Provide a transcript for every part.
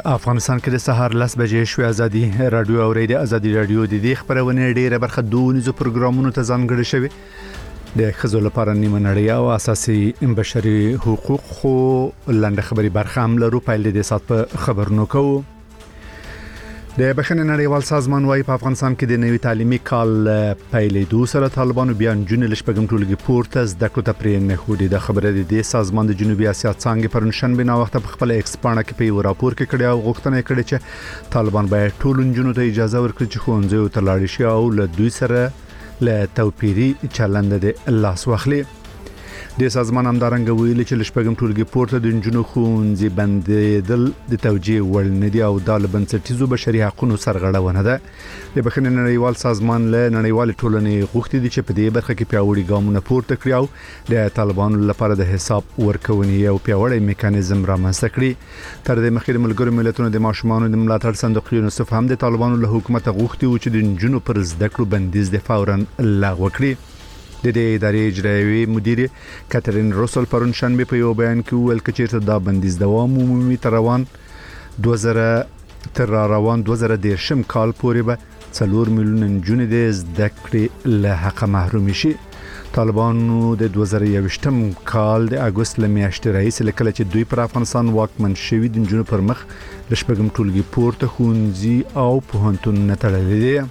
افغانستان کې د سهار 10 بجې شوې ازادي رادیو اوریدي ازادي رادیو د دې خبرونه ډیره برخه دونیزو پروګرامونو ته ځانګړي شوی د خزو لپاره نیمه نړۍ او اساسي بشري حقوق خو لاندې خبري برخه هم لرو پیل د سات په خبرونو کوو د بشري نړیوال سازمان وايي په افغانستان کې د نوي تعلیمي کال پیلېدو سره طالبانو بیا جون لشپږم ټولګي پورته زده کړو ته پرې نه خو د خبره د سازمان د جنوبي اسیا څنګه پرنشنبه نا وخت په خپل ایکسپانه کې په راپور کې کړی او غوښتنه کړې چې طالبان باید ټول جنونو ته اجازه ورکړي چې ښوونځي ته لاړ شي او له دوی سره له توپیری چلند د لاس واخلي د سازمان همدارنګ ویلي چې لشپږم ټولګي پورته د جنونو ښوونځي بندیدل د توجیه وړ نه دي او د بنسټیزو بشري حقوقو سرغړونه ده د بخښنې نړیوال سازمان له نړیوال ټولنې غوښتي دي چې په دې برخه کې پیاوړي ګامونه پورته کړي او د طالبانو لپاره د حساب ورکونې او پیاوړی میکانیزم رامنځته کړي تر دې مخکې د ملګرو ملتونو د ماشومانو د ملاتړ صندوق یونیسف هم د طالبانو له حکومت غوښتي و چې د جنونو پر زده کړو بندیز د فورا لغوه کړي د دې ادارې اجرایي مدیر کاترین روسل پرون شنبه په یو بیان کې ویل چې دا بندیز دوام عمومي تر روان 2010 کال پورې به 4 میلیون جون د زده کړې له حق محروم شي طالبانو د 2021 کال د اگست لمیاشتې رئیس لکه چې دوی پر افغانستان واکمن شوی د جنونو پر مخ لشپږم ټولګي پورته ښوونځي او پوهنتون نه تړلې دي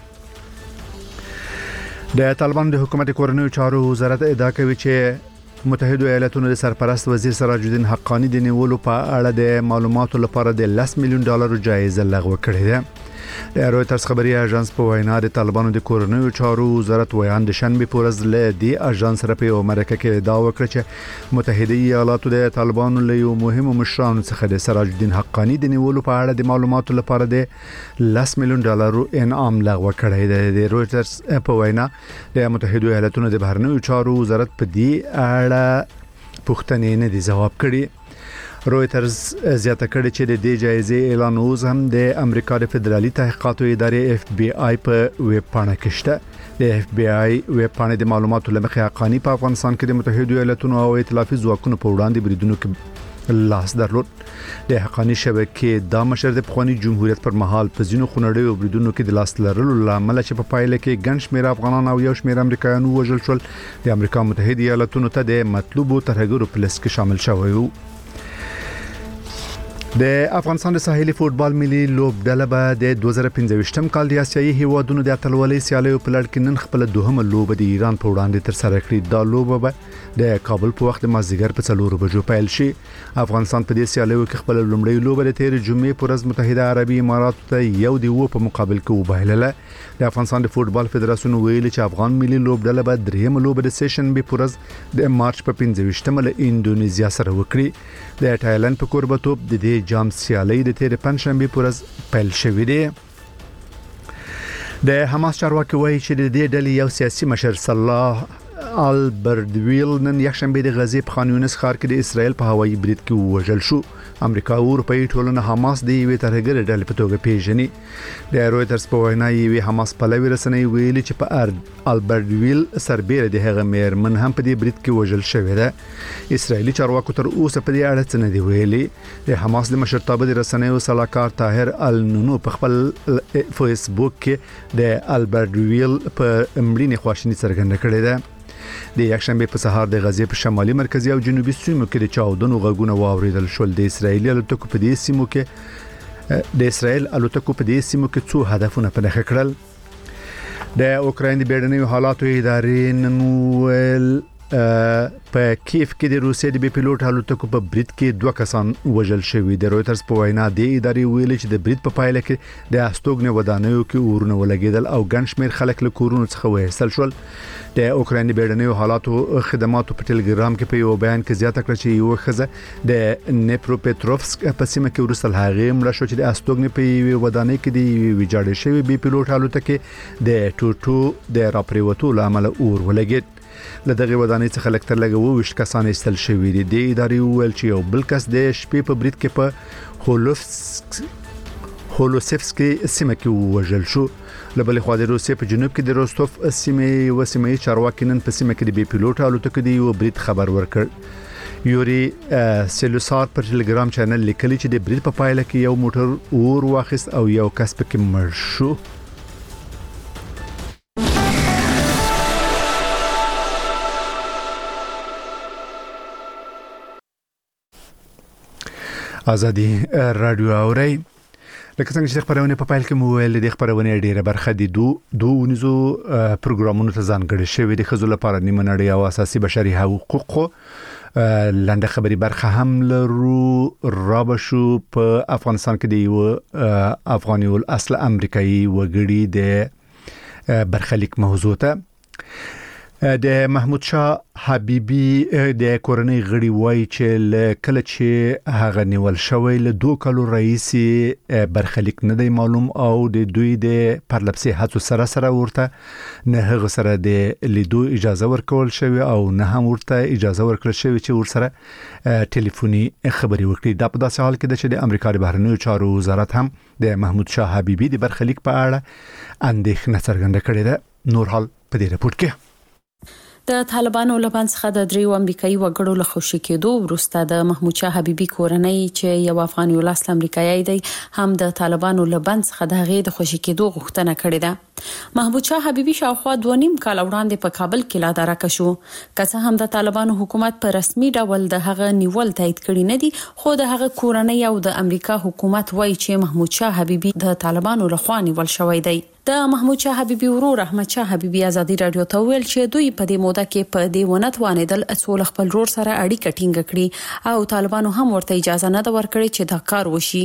د طالبان د حکومت کورنیو چارو وزارت ادعا کوي چې متحده ایالاتونو د سرپرست وزیر سراج الدین حقانی د نیولو په اړه د معلوماتو لپاره د $10 میلیون جایزه لغوه کړې ده د رويټرز خبري اژانس په وینا د طالبانو د کورنیو چارو وزارت ویان د شنبه پورز له دی اژانس سره په امریکا کې دا وکړه چې متحده ایالاتو د طالبانو له یو مهم مشرانو څخه د سراج الدین حقانی د نیولو په اړه د معلوماتو لپاره د $10 میلیون انعام لغوه کړی دی د رويټرز په وینا د متحده ایالاتونو د بهرنیو چارو وزارت په دې اړه پوښتنې نه دي جواب کړي رويټرز زیاته کړي چې د دې جایزې اعلان اوس هم د امریکا د فدرالي تحقیقاتو ادارې FBI په ویب پاڼه کې شته د FBI ویب پاڼه د معلوماتو لمخې حقانی په افغانستان کې د متحده ایالاتونو او ائتلافي ځواکونو په وړاندې بریدونو کې لاس درلود د حقانی شبکې د مشر د پخوانی جمهوریت پر مهال په ځینو خونړیو بریدونو کې د لاس لرلو لامل چې په پایله کې ګڼ شمېر افغانان او یو شمېر امریکایانو وژل شول د امریکا متحده ایالاتونو ته د مطلوبو ترهګرو په لست کې شامل شوی وو د افغانستان د ساحلي فوتبال ملي لوبډله به د 2015 کال د آسیایي هیوادونو د اتلولۍ سیالیو په لړ کې نن خپل دوهمه لوبه د ایران په وړاندې تر سره کړې دا لوبه به د کابل په وخت مازیګر په 4 بجو پیل شي افغانستان په دې سیالیو کې خپل لومړی لوبه د تیر جمعې پر ورځ متحده عربي امارات ته یو دی و په مقابل کې وبایلله د افغانستان د فوتبال فدراسیون ویلي چې افغان ملي لوبډله به درېمه لوبه د سیشن به پر ورځ د مارچ په 15 له انډونیزیا سره وکړي د تایلند په کوربتوب د دې جام سیالي د تیر پنځشنبه پر ورځ پیل شوې ده د حماس چارواکي وایي چې د دې ډلې یو سیاسي مشر صلاح البردویل نن یکشنبه د غزې په خان یونس ښار کې د اسرائیل په هوایي برید کې وژل شو امریکا او اروپאי ټولنه حماس د یوې ترهګر ډلې په توګه پیژني د رويټرز په وینا یوې حماس پلوي رسنۍ ویلي چې په البردویل سربېره د هغه میرمن هم په دې برید کې وژل شوې ده اسرائیلي چارواکو تر اوسه په دې اړه څه نه دی ویلي د حماس د مشرتابه د رسنیو صلاحکار طاهر النونو په خپل فیسبوک کې د البردویل په امرینه خواشینی څرګنده کړې ده د یکشنبه په سهار د غزې په شمالي مرکزي او جنوبي سیمو کې د چاودنو غږونه واوریدل شول د اسرایل الوتکو په دې سیمو کې څو هدفونه په نښه کړل د اوکراین د بیړنیو حالاتو ادارې نن ویل په کیف کې د روسیې د بي پيلوټ الوتکو په برید کې 2 کسان وژل شوي د رويټرز په وینا د ادارې ویلي چې د برید په پایله کې د استوګنې ودانیو کې اورونه ولګیدل او ګڼ شمېر خلک له کورونو څخه وایستل شول د اوکراین د بیړنیو حالاتو خدماتو په ټلګرام کې په یو بیان کې زیاته کړه چې یو خزه د نیپروپټروفسک په سیمه کې ورسل هغه مړ شو چې د استوګنې په ودانۍ کې د ویجاړ شوی بي پيلوټ الوتکې د ټوټو د راپریوتو لامل اور ولګید لدغه ودانۍ څخه لکتر لګو وشت کسان استل شوی دي د ادارې ویل چې یو بل کس د شپې په برید کې په هولوسفسکي سیمه کې وژل شو لبل خو د روسیې په جنوب کې د روستوف سیمه چارواکي نن په سیمه کې د بي پيلوټ الوتکې دی یو برید خبر ورکړ یوري سلوسار پر ټلګرام چینل لیکلی چې د برید په پایله کې یو موټر اور واخیست او یو کس پکې مړ شو. ازادي رادیو اوري لکه څنګه چې خبرونه په پایل کې مو ویل د خبرونه ډیره برخه دي دوه نزو پروګرامونو ته ځانګړي شوی د خزو لپاره نیمه نړۍ او اساسي بشري حقوقو لاندې خبري برخه هم لرو رابشو په افغانستان کې دی افغاني اصل امریکایي وګړي د برخلیک موضوع ته د محمود شاه حبیبی د کورنۍ غړي وای چې کله چې هغه نیول شوی له 2 کالو رئیس برخلیک نه دی معلوم او د دوی د پرلپسې هڅو سره ورته نه هغه سره د لیدو اجازه ورکول شوی او نه هم ورته اجازه ورکړل شوی چې ورسره ټلیفوني خبري وکړي. دا په داسې حال کې چې د امریکا د بهرنیو چارو وزارت هم د محمود شاه حبیبی د برخلیک په اړه اندېښنه څرګنده کړې ده. نور حال په دې رپورت کې د طالبانو لبان څخه د دریو امریکایي وګړو له خوشي کېدو وروسته د محمود شاه حبیبی کورنۍ چې یو افغاني اصل امریکایي دی هم د طالبانو لبان څخه د هغې د خوشي کېدو غوښتنه کړې ده. محمود شاه حبیبی شاوخوا 2.5 کال وړاندې په کابل کې لا دراکه شو. که څه هم د طالبانو حکومت په رسمي ډول د هغه نیول تایید کړی نه دي خو د هغه کورنۍ او د امریکا حکومت وایي چې محمود شاه حبیبی د طالبانو لخوا نیول شوی دی. د محمود شاه حبیبی ورور احمد شاه حبیبی ازادي رادیو ته ویل چې دوی په دې موده کې په دې ونه توانیدل اصول خپل ورور سره اړیکه ټینګه کړي او طالبانو هم ورته اجازه نه ورکړي چې دا کار وشي.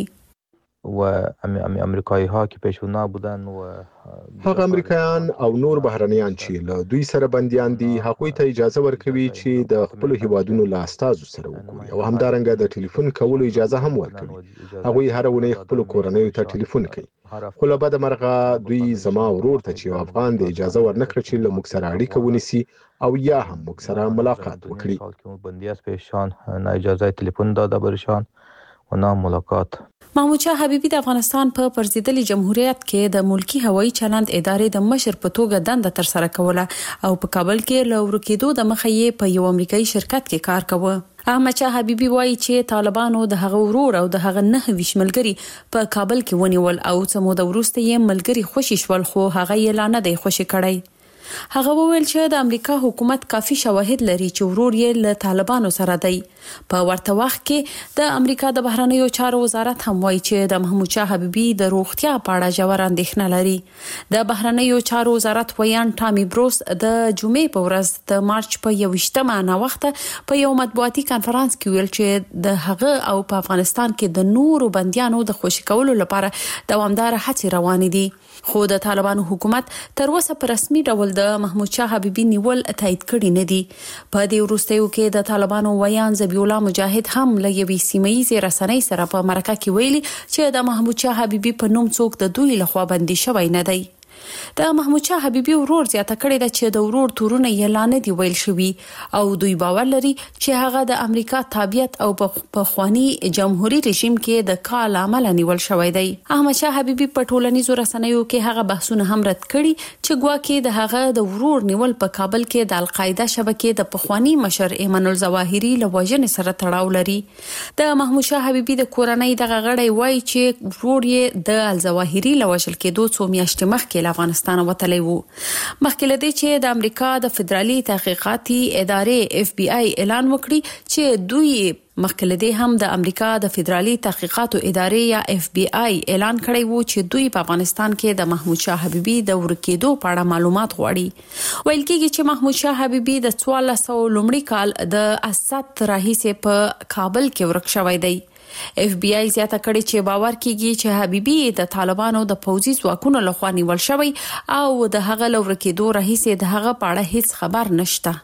و امریکایی ها که پیشونا بودن و هغه امریکایان او نور بهرنیان چې له دوی سره بنديان دي هغوی ته اجازه ورکوي چې د خپل هیوادونو له استازو سره وګوري او همدارنګه د ټلیفون کولو اجازه هم ورکوي. هغوی هر ونه خپل کورنۍ ته ټلیفون کوي. خو له بده مرغه دوی زما ورور ته چې افغان د اجازه ورنکړي چې له موږ سره اړیکه ونیسي او یا هم موږ سره ملاقات وکړي. بندی است بهشان نه اجازه تلیفون داده برشان و نه ملاقات. محمود شاه حبیبی د افغانستان په پرزیدلي جمهوریت کې د ملکی هوایي چلند ادارې د مشر په توګه دنده تر سره کوله او په کابل کې له ورکېدو د مخې په یو امریکایي شرکت کې کار کاوه. احمد شاه حبیبی وایي چې طالبانو د هغه ورور او د هغه 9 ملګري په کابل کې ونیول او څه موده وروسته یې ملګري خوشي شول خو هغه یې لا نه دی خوشي کړی. هغه وویل چې د امریکا حکومت کافي شواهد لري چې ورور یې له طالبانو سره دی. په ورته وخت کې د امریکا د بهرنیو چارو وزارت هم وایي چې د محمود شاه حبیبی د روغتیا په اړه ژور اندېښنه لري. د بهرنیو چارو وزارت ویان ټامي بروس د جمعې په ورځ د مارچ په 21مه ناوخته په یو مطبوعاتي کانفرنس کې ویل چې د هغه او په افغانستان کې د نورو بنديانو د خوشي کولو لپاره دوامدار هڅې روانې دي. خو د طالبانو حکومت تر اوسه په رسمي ډول د محمود شاه حبیبی نیول تایید کړی نه دي. په دې وروستیو کې د طالبانو ویان ذبیح الله مجاهد هم له یوې سیمه‌یزې رسنۍ سره په مرکه کې ویلي چې د محمود شاه حبیبی په نوم څوک د دوی لخوا بندي شوی نه دی. د محمود شاه حبیبی ورور زیاته کړې ده چې د ورور تورونه یې لا نه دی ویل شوی او دوی باور لري چې هغه د امریکا تابعیت او په خواني جمهوریت رژیم کې د کال عمل نیول شوی دی. احمد شاه حبیبی په ټولنیزو رسنیو کې هغه بحثونه هم رد کړي چې ګواکې د هغه د ورور نیول په کابل کې د القاعده شبکې د پخوانی مشر ایمن الظواهری له وژنې سره تړاو لري. د محمود شاه حبیبی د کورنۍ دغه غړی وایي چې ورور یې د الظواهری له وژل کېدو څو میاشتې مخکې افغانستان وتلی وو. مخکې له دې چې د امریکا د فدرالي تحقیقاتي ادارې FBI اعلان وکړي چې دوی مخکې له دې هم د امریکا د فدرالي تحقیقاتو ادارې یا FBI اعلان کړی وو چې دوی په افغانستان کې د محمود شاه حبیبی د ورکېدو په اړه معلومات غواړي. ویل کېږي چې محمود شاه حبیبی د 1400 لومړي کال د اسد راهیسې په کابل کې ورک شوی دی. FBI زیاته کړي چې باور کیږي چې حبیبی د طالبانو د پوځي ځواکونو لخوا نیول شوی او د هغه لور کېدو راهیسې د هغه په اړه هیڅ خبر نشته.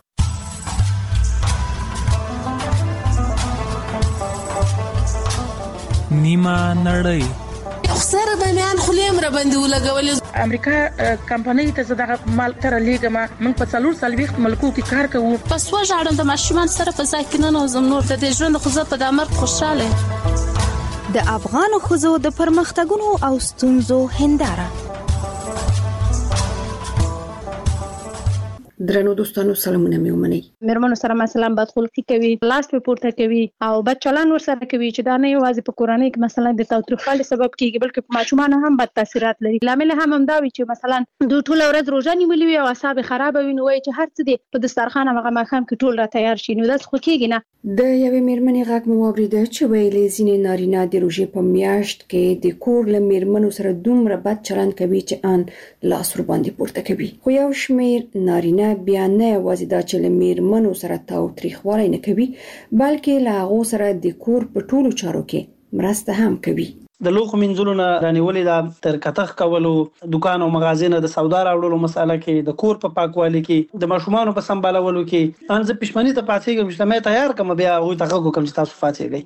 نیمه نړۍ سره د میان خلیم را باندې ولګولې امریکا کمپنۍ ته زړه مال تر لیګما موږ په 440 ملکو کې کار کوو. پس وژاړم د ماشومان سره په ځای کې نه نوزم نور د ژوند خو زه په دمر خوشاله. د افغان خزو د پرمختګونو او ستونزو هنداره درنو دوستانو سلامونه مې ومنئ. مېرمنو سره مثلا بدخلقي کوي، لاس په پورته کوي او بد چلند ورسره کوي چې دا نه یوازې په کورنۍ کې مثلا د تاوتریخوالي سبب کیږي بلکې په ماشومانو هم بد تاثیرات لري. لامل هم دا وي چې مثلا دوی ټول ورځ روزه نیولې وي او اعصاب خراب وي، نو وایي چې هر څه دې په دسترخوان هغه ماښام کې ټول را تیار شي، نو دا خو کېږي نه. د یوې مېرمنې غږ مو واورېده چې ویلې ځینې نارینه د روژې په میاشت کې د کور له مېرمنو سره دومره بد چلند کوي چې ان لاس ور باندې پورته کوي. خو یو شمېر نارینه بیا نه یوازې دا چې له مېرمنو سره تاوتریخوالی نه کوي بلکې له هغو سره د کور په ټولو چارو کې مرسته هم کوي. د لوښو مینځلو نه رانیولې دا تر کتغ کولو، دکان او مغازې نه د سودا راوړلو مساله کې، د کور په پاکوالي کې، د ماشومانو په سمبالولو کې ان زه پښمنۍ ته پاتېږم چې مې تیار کړم بیا هغوی ته غږ وکړم چې تاسو پاتېږئ.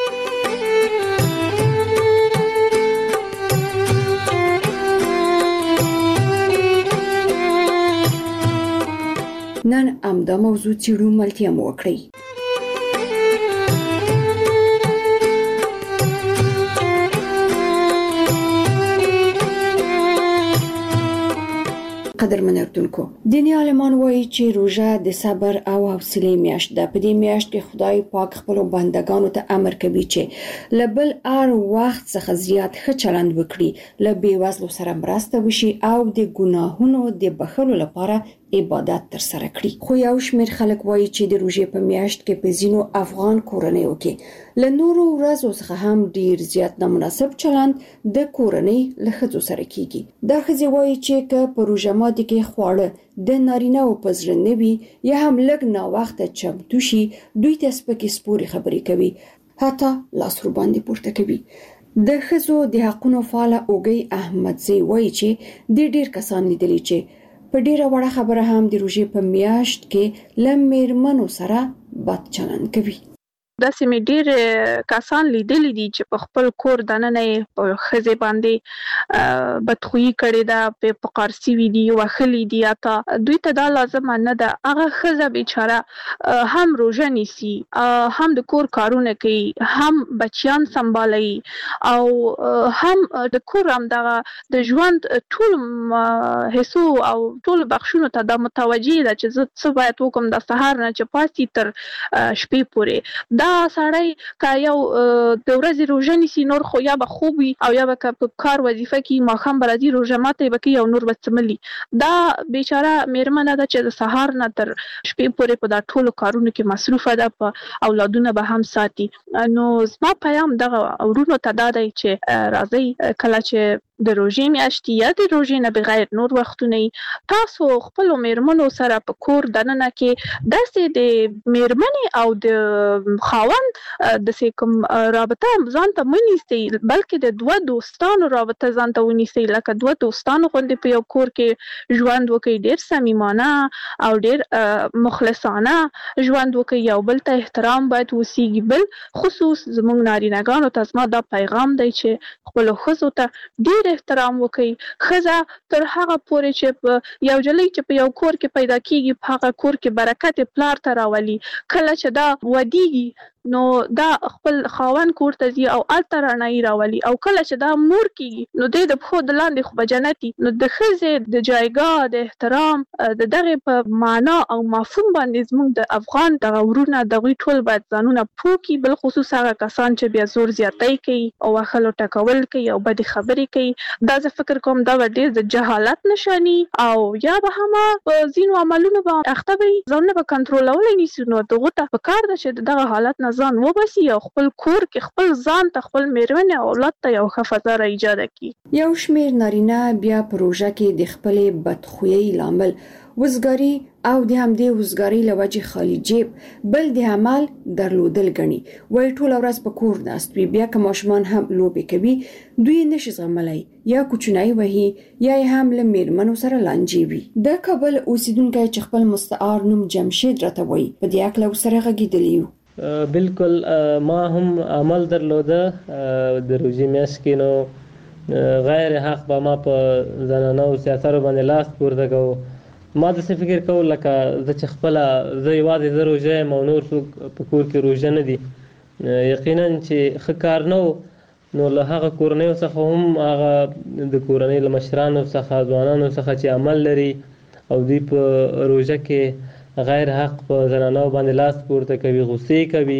نن همدا موضوع څېړو، ملتیا مو وکړئ. قدرمن اردوونکو، دیني عالمان وایي چې روژه د صبر او حوصلې میاشت ده. په دې میاشت کې خدای پاک خپلو بندگانو ته امر کوي چې له بل هر وخت څخه زیات ښه چلند وکړي، له بېوزلو سره مرسته وشي او د ګناهونو د بخښلو لپاره عبادت تر سره کړي. خو یو شمېر خلک وایي چې د روژې په میاشت کې په ځینو افغان کورنیو کې له نورو ورځو څخه هم ډیر زیات نامناسب چلند د کورنۍ له ښځو سره کیږي. دا ښځې وایي چې که په روژه ماتي کې خواړه د نارینه‌و په زړه نه وي یا هم لږ ناوخته چمتو شي، دوی ته سپکې سپورې خبرې کوي، حتی لاس ور باندې پورته کوي. د ښځو د حقونو فعاله اوږۍ احمدزی وایي چې د ډیر کسان لیدلي چې په ډیره وړه خبره هم د روژې په میاشت کې له مېرمنو سره بد چلند کوي. داسې مې ډېر کسان لیدلي دي چې په خپل کور دننه یې په ښځې باندې بدخویي کړې ده، په قارسي وي دي، وهلي دي، حتی دوی ته دا لازمه نه ده. هغه ښځه بیچاره هم روژه نیسي، هم د کور کارونه کوي، هم بچیان سمبالوي او هم د کور همدغه د ژوند ټول حصو او ټول بخشونو ته دا متوجه ده چې زه څه باید وکړم د سهار نه چې پاسي تر شپې پورې. دا سړی که یو د ورځې روژه نیسي نور خو یا به خوب وي او یا به که په کار وظیفه کې ماښام به راځي روژه ماتی به کوي او نور به څملي. دا بیچاره مېرمنه ده چې د سهار نه تر شپې پورې په دا ټولو کارونو کې مصروفه ده، په اولادونه به هم ساتي. نو زما پیام دغه ورونو ته دا دی چې راځئ کله چې د روژې میاشتې یا د روژې نه بغیر نور وختونه تاسو خپلو مېرمنو سره په کور دننه کې داسې د مېرمنې او د خاوند داسې کوم رابطه ځان ته مه نیسئ، بلکې د دوه دوستانو رابطه ځان ته ونیسئ، لکه دوه دوستانو غوندې په یو کور کې ژوند وکړئ، ډېر صمیمانه او ډېر مخلصانه ژوند وکړئ، یو بل ته احترام باید وسیږي. بل خصوص زموږ نارینه‌ګانو ته زما دا پیغام دی چې خپلو ښځو ته ډېر احترام وکړئ. ښځه تر هغه پورې چې په یو جلۍ چې په یو کور کې پیدا کیږي په هغه کور کې برکت پلار ته راولي. کله چې دا ودیږي نو دا خپل خاوند کور ته ځي او هلته رڼایي راولي، او کله چې دا مور کیږي نو دی د پښو د لاندې خو به جنتي. نو د ښځې د جایګاه د احترام د دغې په معنا او مفهوم باندې زموږ د افغان دغه ورونه دغوی ټول باید ځانونه پوه کړي، بالخصوص هغه کسان چې بیا زور زیاتی کوي او وهلو ټکول کوي او بدې خبرې کوي. دا زه فکر کوم دا به ډېر د جهالت نښاني او یا به هم په ځینو عملونو به اخته وي، ځانونه به کنټرولولی نیسي. نو دغو ته پکار ده چې د دغه حالت نه ځان وباسي او خپل کور کې خپل ځان ته خپل مېرمنې او اولاد ته یو ښه فضا را ایجاده کړي. یو شمېر نارینه بیا په روژه کې د خپلې بدخویۍ لامل وزګاري او د همدې وزګارۍ له وجې خالي جیب بل د عمل درلودل ګڼي. وایي ټوله ورځ په کور ناست وي، بیا که ماشومان هم لوبې کوي دوی نشي زغملی، یا کوچنی وهي یا یې هم له مېرمنو سره لانجې وي. د کابل اوسیدونکی چې خپل مستعار نوم جمشید راته وایي په دې هکله ورسره غږېدلی یو. بالکل ما هم عمل درلوده د روژې میاشت کې، نو غیر حق به ما په زنانو سیاستو باندې لاس پورته کوو. ما داسې فکر کوو لکه زه چې خپله زه یوازې زه روژه یم او نور څوک په کور کې روژه نه دي. یقینا چې ښه کار نه و، نو له هغه کورنیو څخه هم هغه د کورنۍ له مشرانو څخه ځوانانو څخه چې عمل لري او دوی په روژه کې غیر حق په زنانو باندې لاس پورته کوي، غصې کوي،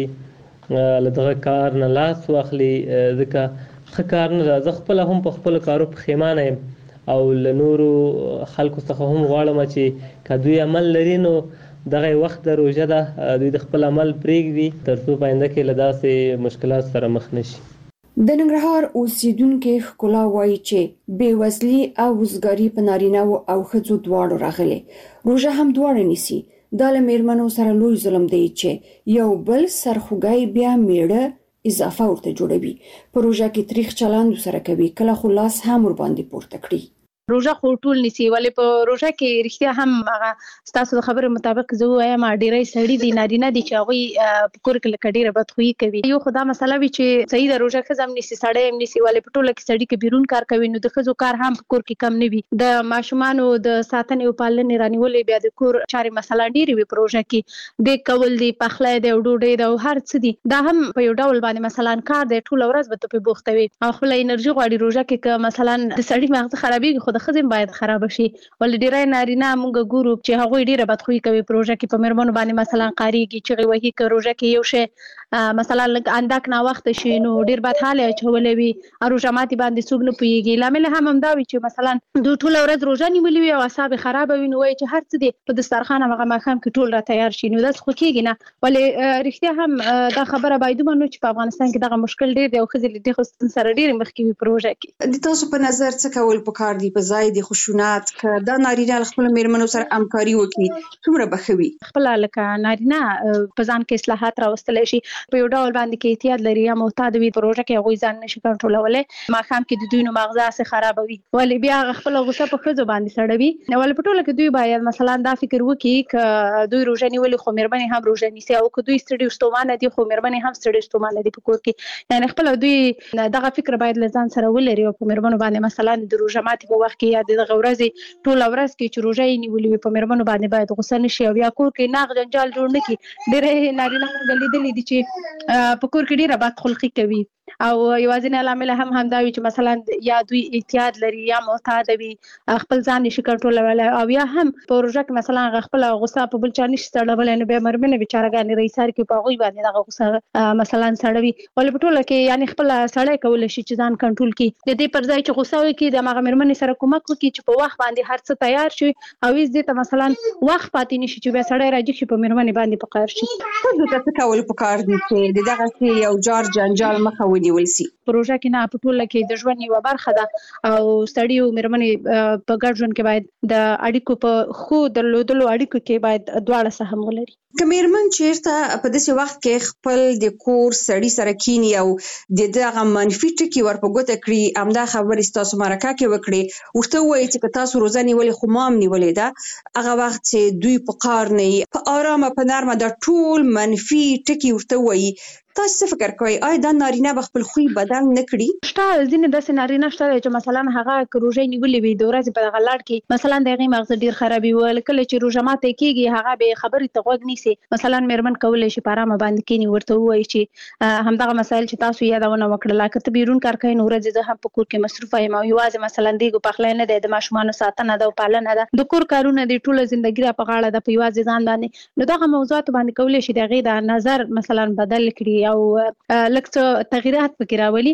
له دغه کار نه لاس واخلي، ځکه ښه کار نه ده. زه خپله هم په خپلو کارو پښیمانه یم او له نورو خلکو څخه هم غواړم چې که دوی عمل لري نو دغه وخت د روژه ده، دوی د خپل عمل پرېږدي تر څو په آینده کې له داسې مشکلات سره مخ نشي. د ننګرهار اوسیدونکو ښکلا وایي چې بېوزلي او وزګاري په نارینه‌و او ښځو دواړو راغلي. روژه هم دواړه نیسي. دا له میرمنو سره لوی ظلم دی چې یو بل سرخوږی بیا میړه اضافه ورته جوړوي. په روژه کې تریخ چلند سره کوي، کله خو لاس هم ور باندې پورته کړي. روژه خو ټول نیسي، ولې په روژه کې رښتیا هم هغه ستاسو د خبرې مطابق زه وایم ډېری سړي دي نارینه دي چې هغوی په کور کې لکه ډېره بدخویي کوي. یو خو دا مسله وي چې صحیح د روژه ښځه هم نیسي سړی هم نیسي، ولې په ټوله کې سړي که بیرون کار کوي نو د ښځو کار هم په کور کې کم نه وي. د ماشومانو د ساتنې او پالنې رانیولې بیا د کور چارې مثلا ډېرې وي په روژه کې، د کول دی، پخلی دی او ډوډۍ ده او هر څه دي، دا هم په یو ډول باندې مثلا کار دی، ټوله ورځ به ته پرې بوخته وي او خپله انرژي غواړي. روژه کې که مثلا د سړي مغزه خرابېږي خو د ښځې باید خراب شي، ولې ډېری نارینه موږ ګورو چې هغوی ډېره بدخویي کوي په روژه کې، په میرمنو باندې مثلا قاریږي، چغې وهي. که روژه کې یو شی مثلا لږ اندک ناوخته شي نو ډېر بدحاله اچولی وي، روژه ماتي باندې څوک نه پوهېږي. لامل هم همدا وي چې مثلا دوی ټوله ورځ روژه نیولې وي او اعصاب یې خرابه وي، نو وایي چې هر څه دی په دسترخوان همغه ماښام کې ټول را تیار شي، نو داسې خو کېږي نه. ولې رښتیا هم دا خبره باید ومنو چې په افغانستان کې دغه مشکل ډېر دی او ښځې له دې ستونزې سره ډېرې مخکې وي په روژه کې. د تاسو په نظر څه کول پکار دي په ځای د خشونت که دا نارینه له خپلو میرمنو سره همکاري وکړي څومره به ښه وي؟ خپله لکه نارینه په ځان کې اصلاحات راوستلی شي، په یو ډول باندې کې احتیاط لري یا محتاط وي، په روژه کې هغوی ځان نشي کنټرولولی، ماښام کې د دوی نو مغزه هسې خرابوي، ولې بیا هغه خپله غوسه په ښځو باندې سړوي. ولې په ټوله کې دوی باید مثلا دا فکر وکړي که دوی روژه نیولې خو میرمنې هم روژه نیسي، او که دوی ستړي ستومانه دي خو میرمنې هم ستړي ستومانه دي په کور کې، یعنې خپله دوی دغه فکر باید له ځان سره ولري او په میرمنو باندې مثلا د روژه ماتي په وخت کې یا د دغه ورځې ټوله ورځ کې چې روژه یې نیولې وي په میرمنو باندې باید غوسه نه شي او یا کور کې ناغ جنجال جوړ نه کړي. ډېری نارینه موږ لیدلي دي چې په کور کې ډېره بدخلقي کوي او یوازینی لامل هم همدا وي چې مثلا یا دوی احتیاط لري یا محتاط وي، خپل ځان نشي کنټرولولی او یا هم په روژه کې مثلا هغه خپله غوسه په بل چا نشي سړولی، نو بیا میرمنې بیچارهګانې رئیسار کې په هغوی باندې دغه غوسه مثلا سړوي. ولې په ټوله کې یعنې خپله سړی کولی شي چې ځان کنټرول کړي، د دې پر ځای چې غوسه وکړي د هماغه میرمنې سره کومک وکړي چې په وخت باندې هر څه تیار شي او هېڅ دې ته مثلا وخت پاتې نشي چې بیا سړی راجګ شي په میرمنې باندې په قهر شي. ښځو ته څه کول پکار دي چې د دغسې یو جار جنجال مخه ونیول سي؟ په روژه کې نه، په ټوله کې د ژوند یوه برخه ده او سړي او میرمنې په ګډ ژوند کې باید د اړیکو په ښو درلودلو اړیکو کې باید دواړه سهم ولري. که میرمن چیرته په داسې وخت کې خپل د کور سړي سره کینی او د دغه منفي ټکي ور په ګوته کړي، همدا خبرې ستاسو مرکه کې وکړي، ورته ووایي چې که تاسو روژه نیولې خو ما هم نیولې ده، هغه وخت چې دوی په قهر نه وي، په ارامه په نرمه دا ټول منفي ټکي ورته ووایي، تاسو څه فکر کوئ آیا دا نارینه به خپل خوی بدل نه کړي؟ شته ځینې داسې نارینه شته چې مثلا هغه که روژه نیولې وي د ورځې په دغه لړ کې مثلا د هغې مغزه ډېر خرابوي، کله چې روژه ماتی کېږي هغه بې خبرې ته غوږ نیسي. مثلا میرمن کولی شي په ارامه باندې کښېني، ورته ووایي چې همدغه مسایل چې تاسو یادونه وکړله، که ته بیرون کار کوې نو ورځې زه هم په کور کې مصروفه یم او یوازې مثلا دیګ پخلی نه دی، د ماشومانو ساتنه ده او پالنه ده، د کور کارونه دي، ټوله زندګي را په غاړه ده په یوازې ځان باندې، نو دغه موضوعاتو باندې کولی شي د هغې د نظر مثلا بدل کړي او لږ څه تغییرات پکې راولي.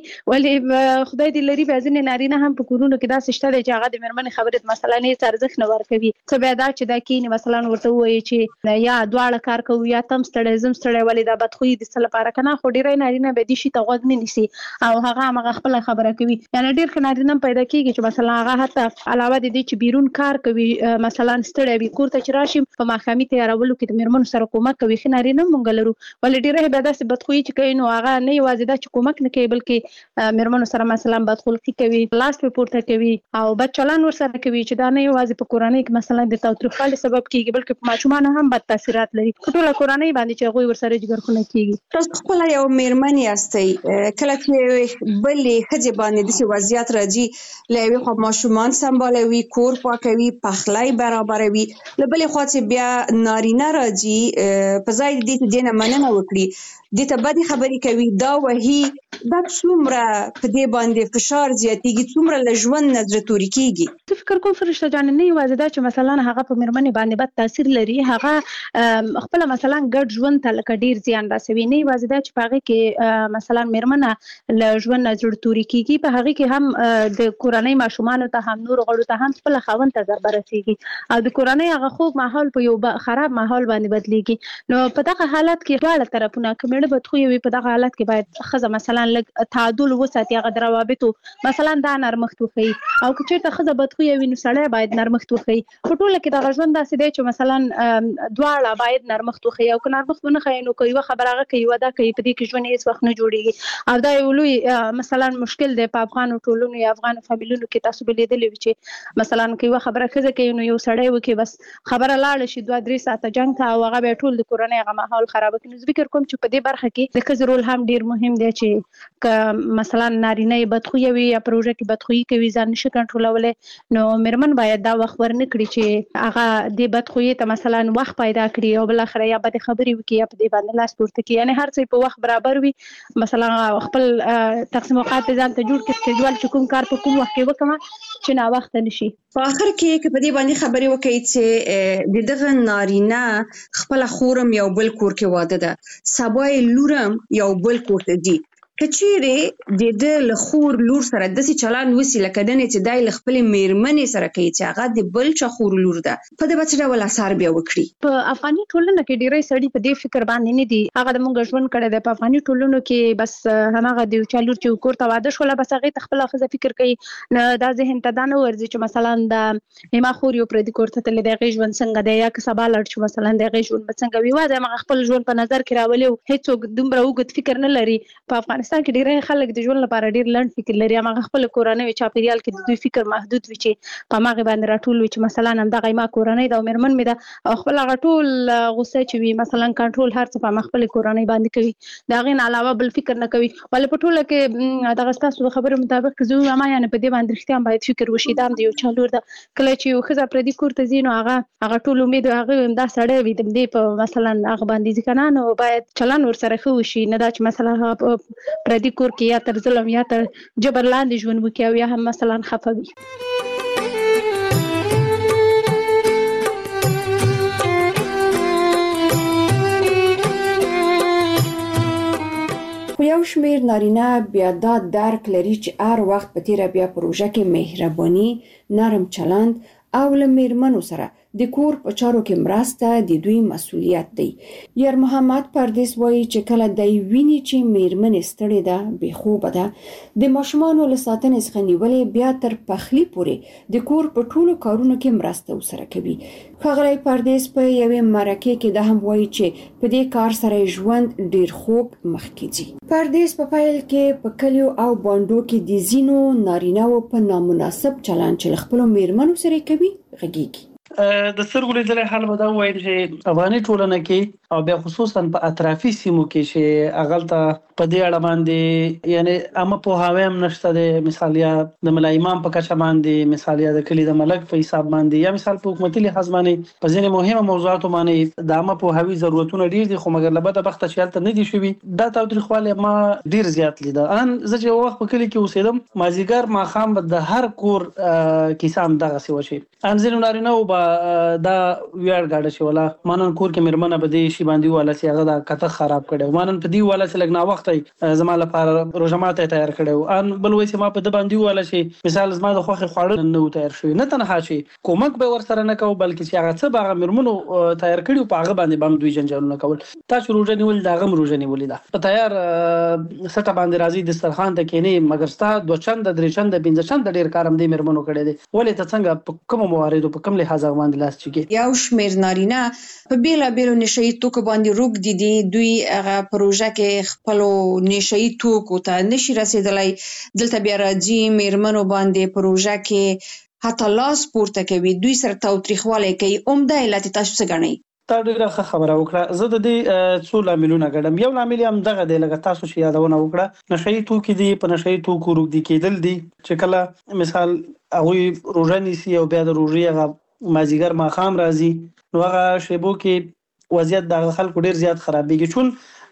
ولې خدای دې لري بیا ځینې نارینه هم په کورونو کې داسې شته دی چې هغه د میرمنې خبرې مثلا هېڅ ارزښت نه ورکوي، څه بیا دا چې دا کښېني مثلا ورته ووایي چې یا دواړه کار کوو یا ته هم ستړی زه هم ستړی، ولې دا بدخویي د څه لپاره که نه، خو ډېری نارینه بیا دې شي ته غوږ نه نیسي او هغه همغه خپله خبره کوي. یعنې ډېر ښه نارینه هم پیدا کېږي چې مثلا هغه حتی علاوه د دې چې بیرون کار کوي مثلا ستړی وي، کور ته چې راشي په ماښامي تیارولو کې د میرمنو سره کومک کوي. ښه نارینه هم موږ لرو، ولې ډېری بیا داسې بدخویي چې کوي نو هغه نه یوازې دا چې کومک نه کوي بلکې میرمنو سره مثلا بدخلقي کوي، لاس پرې پورته کوي او بد چلند ورسره کوي چې دا نه یوازې په کورنۍ کې مثلا د تاوتریخوالي سبب کېږي بلکې په ماشومانو هم بد تاثیرات لري په ټوله کورنۍ باندې چې هغوی ورسره جګرخونه کېږي. تاسو خپله یو میرمن یاستئ، کله چې بلې ښځې باندې داسې وضعیت راځي، له یوې خوا ماشومان سمبالوي، کور پاکوي، پخلی برابروي، له بلې خوا چې بیا نارینه راځي په ځای د دې چې دې نه مننه وکړي، دې ته بد بدې خبرې کوي دا وهي دا څومره په دې باندې فشار زیاتېږي څومره له ژوند نه زړه توري کېږي. زه فکر کوم فرشته جان نه یوازې دا چې مثلا هغه په مېرمنې باندې بد تاثیر لري هغه خپل مثلا ګډ ژوند ته لکه ډیر زیان رسوي نه یوازې دا چې په هغه کې مثلا مېرمنه له ژوند نه زړه توري کېږي په هغه کې هم د کورنۍ ماشومانو ته هم نور غړو ته هم خپل خاوند ته ضربه رسېږي او د کورنۍ هغه خوږ ماحول په یو خراب ماحول باندې بدلېږي. نو په دغه حالت کې دواړه طرفونه که مېړه بدخویه وي په دغه حالت کې باید ښځه مثلا لږ تعادل وساتي هغه د روابطو مثلا دا نرمښت وښیي او که چېرته ښځه بدخویه وي نو سړی باید نرمښت وښیي. په ټوله کې دغه ژوند داسې دی چې مثلا دواړه باید نرمښت وښیي او که نرمښت ونه ښیي نو که یوه خبره هغه کوي یوه دا کوي په دې کې ژوند هېڅ وخت نه جوړېږي او دا یو لوی مثلا مشکل دی په افغانو ټولنو یا افغانو فامیلونو کې. تاسو به لیدلي وي چې مثلا که یوه خبره ښځه کوي نو یو سړی وکړي بس خبره لاړه شي 2-3 ساعته جنګ ته او هغه بیا ټول د کورنۍ هغه ماحول خراب کړي. نو زه فکر کوم چې په دې برخه کې د ښځې رول هم ډیر مهم دی چې که مثلا نارینه یې بدخویه وي یا پروژه کې بدخویي کوي ځان نشي کنټرولولی نو مېرمن باید دا وخت ورنه کړي چې هغه دې بدخویي ته مثلا وخت پیدا کړي او بالاخره یا بدې خبرې وکړي یا په دې باندې لاس پورته کړي یعنې هر څه په وخت برابر وي مثلا خپل تقسیم اوقات ځان ته جوړ کړي سکیجول چې کوم کار په کوم وخت کې وکړم چې ناوخته نشي. په اخر کې که په دې باندې خبرې وکړي چې د دغه نارینه خپل خورم یو بل کور کې واده ده سبا یې لورم یو بل کور ته ځي که چیرې د ده له خور لور سره داسې چلند وسي لکه دنې چې دی له خپلې مېرمنې سره کوي چې هغه د بل چا خور لور ده په دې به څه ډول اثر بیا وکړي. په افغاني ټولنه کې ډېری سړي په دې فکر باندې نه دي هغه د مونږ ژوند کړی دی په افغاني ټولنو کې بس هماغه د یو چا لور چې کور ته واده شوله بس هغې ته خپله ښځه فکر کوي نه دا ذهن ته دا نه ورځي چې مثلا د ما خور یو پردي کور ته تللی د هغې ژوند څنګه دی یا که سبا لاړ شو مثلا د هغې ژوند به څنګه وي یوازې هماغه خپل ژوند په نظر کې راولي او هېڅوک دومره اوږد فکر نه لري. په افغانستان کې ډېری خلک د ژوند لپاره ډېر لنډ فکر لري هماغه خپل کورنۍ چاپیریال کې د دوی فکر محدود وي چې په هماغې باندې راټول وي چې مثلا همدغه ما کورنۍ ده او مېرمن مې ده او خپل هغه ټول غوسه چې وي مثلا کنټرول هر څه په هماغه خپلې کورنۍ باندې کوي د هغې نه علاوه بل فکر نه کوي. ولې په ټوله کې دغه ستاسو د خبرو مطابق که زه ووایم یعنې په دې باندې رښتیا هم باید فکر وشي دا هم د یو چا لور ده کله چې یو ښځه پردي کور ته ځي نو هغه ټول امید هغه دا سړی وي د دې په مثلا هغه باندې ځي که نه نو باید چلند ورسره ښه وشي نه دا چې مثلا هغه پردي کور کې یا تر ظلم یا تر جبر لاندې ژوند وکړي او یا هم مثلا خفه وي. خو یو شمیر نارینه بیا دا درک لري چې هر وخت په تیره بیا پروژه کې مهرباني نرم چلند او له مېرمنو سره د کور په چارو کې مرسته د دوی مسؤلیت دی. یار محمد پردیس وایي چې کله دی ویني چې مېرمنې ستړې ده بې خوبه ده د ماشومانو له ساتنې څخه نیولې بیا تر پخلي پورې د کور په ټولو کارونو کې مرسته ورسره کوي. ښاغلی پردیس په یوې مرکې کې دا هم وایي چې په دې کار سره ژوند ډیر خوږ مخکې ځي. پردیس په پیل کې په کلیو او بانډو کې د ځینو نارینه‌وو په نامناسب چلند چې له خپلو مېرمنو سره کوي غږیږي. د سترګو لیدلی حال به دا ووایم چې افغاني ټولنه کې او بیا خصوصا په اطرافي سیمو کې چې هغلته په دې اړه باندې یعنې عامه پوهاوی هم نشته دی مثال یا د ملا امام په کچه باندې مثال یا د کلي د ملک په حساب باندې یا مثال په حکومتي لحاظ باندې په ځینې مهمه موضوعاتو باندې د عامه پوهاوي ضرورتونه ډېر دي خو مګر له بده بخته چې هلته نه دي شوي دا تاوتریخوالی ما ډېر زیات لیده. ان زه چې یو وخت په کلي کې اوسېدم مازدیګر ماښام به د هر کور کیسه همدغسې وشي. ان ځینو نارینه‌وو به دا ویاړ ګاډه چې ولا ما نن کور کې مېرمنه به دې شي باندې وواله چې هغه دا کتغ خراب کړی ما نن په دې وواله چې لږ ناوخته زما لپاره روژه ماتی تیار کړی ان بل وایي چې ما په ده باندې وواله چې مثال زما د خوښې خواړه نه وو تیار شوي نه تنها چې کومک به ورسره نه کوو بلکې چې هغه څه به هغه مېرمنو تیار کړي په هغه باندې به هم دوی جنجالونه کول. تا چې روژه نیولې د هغه هم روژه نیولې ده په تیار سټه باندې راځي دسترخوان ته کښېنې مګر ستا 2 چنده 3 چنده 5 چنده ډېر کار هم دې مېرمنو کړی دی ولې ته څنګه په کومو مواردو په کوم لحاظ هغه باندې لاس چکې. یو شمیر نارینه په بیلابیلو نشهیي توکو باندې روږدي دي دوی هغه پروژه کې خپلو نشهیي توکو ته نشي رسېدلی دلته بیا راځي مېرمنو باندې پروژه کې حتی لاس پورته کوي دوی سره تاوتریخوالی کوي عمده علت تاسو څه ګڼئ؟ تا ډېره ښه خبره وکړه. زه د دې څو لاملونه ګڼم. یو لامل هم دغه دی لکه تاسو چې یادونه وکړه نشهیي توکي دي په نشهیي توکو روږدي کېدل دي چې کله مثال هغوی روژه نیسي او بیا د روژې هغه مازدیګر ماښام راځي نو هغه شیبو کې وضعیت د خلکو ډېر زیات خرابېږي چون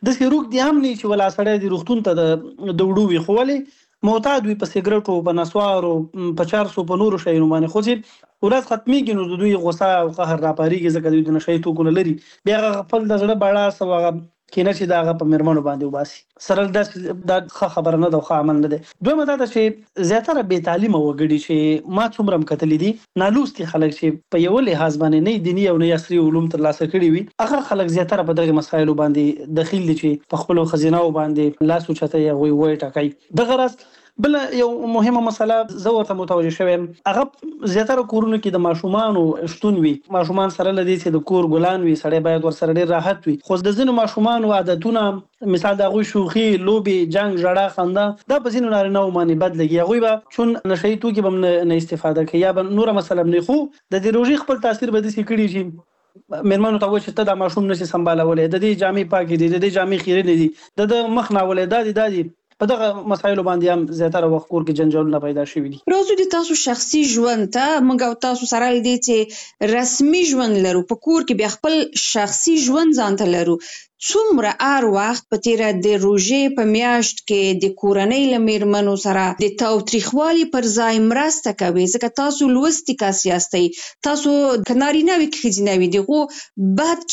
د سیروک دی هم نه چې ولا سړی د روغتون ته د وړو وي خو ولې معتاد وي په سیګریټو په نسوارو په 400 په نورو شیانو باندې خو چې ورځ ختميږي نو د دوی غوسه او قهر راپاریږي ځکه دوی د نشي توکو لري بیا خپل د زړه باړه سوغه کینه چې داغه په مرمنو باندې وباسي سره د خبره نه د عمل نه ده دوی مته چې زیاتره بې تعلیمه وګړي چې ما څومره کتلې دي نالوستي خلک چې په یو لحاظ باندې نه دینی او نه عصري علوم ترلاسه کړي وي هغه خلک زیاتره په دغه مسایلو باندې دخیل دي چې په خپل خزینه باندې لاس اوچته یې وي ټاکي د غرض بل یو مهمه مسله زه ورته متوجه شوم هغه زیاتره کورونو کې د ماشومانو شتون وي ماشومان سره لدی چې د کور ګلان وي سړی باید ور سره ډیر راحت وي خو د ځینو ماشومانو عادتونه مثال د غوي شوخي لوبي جنگ جړه خندا دا په ځینو نارینه باندې بد لګي غوي به چون نشي توکي به نه استفاده کوي یا نور مسله نه خو د دې روزي خپل تاثیر به د سکړي شي مرمنو ته وښه ته د ماشوم نشي سمبالولې د دې جامې پاکي دي د دې جامې خیره دي د مخ نه ولې دادي په دغه مسایلو باندې هم زیاتره وخت کور کې جنجالونه پیدا شوي دي راځو د تاسو شخصي ژوند ته موږ او تاسو سره دې چې رسمي ژوند لرو په کور کې بیا خپل شخصي ژوند ځان ته لرو څومره هر وخت په تیر د روزې په میاشت کې د کورنۍ لمیرمنو سره د تاوتریخوالي پر ځای مرسته کوي ځکه تاسو لوستي کس یاستئ تاسو کنارینه وی خځینه وی دغه بد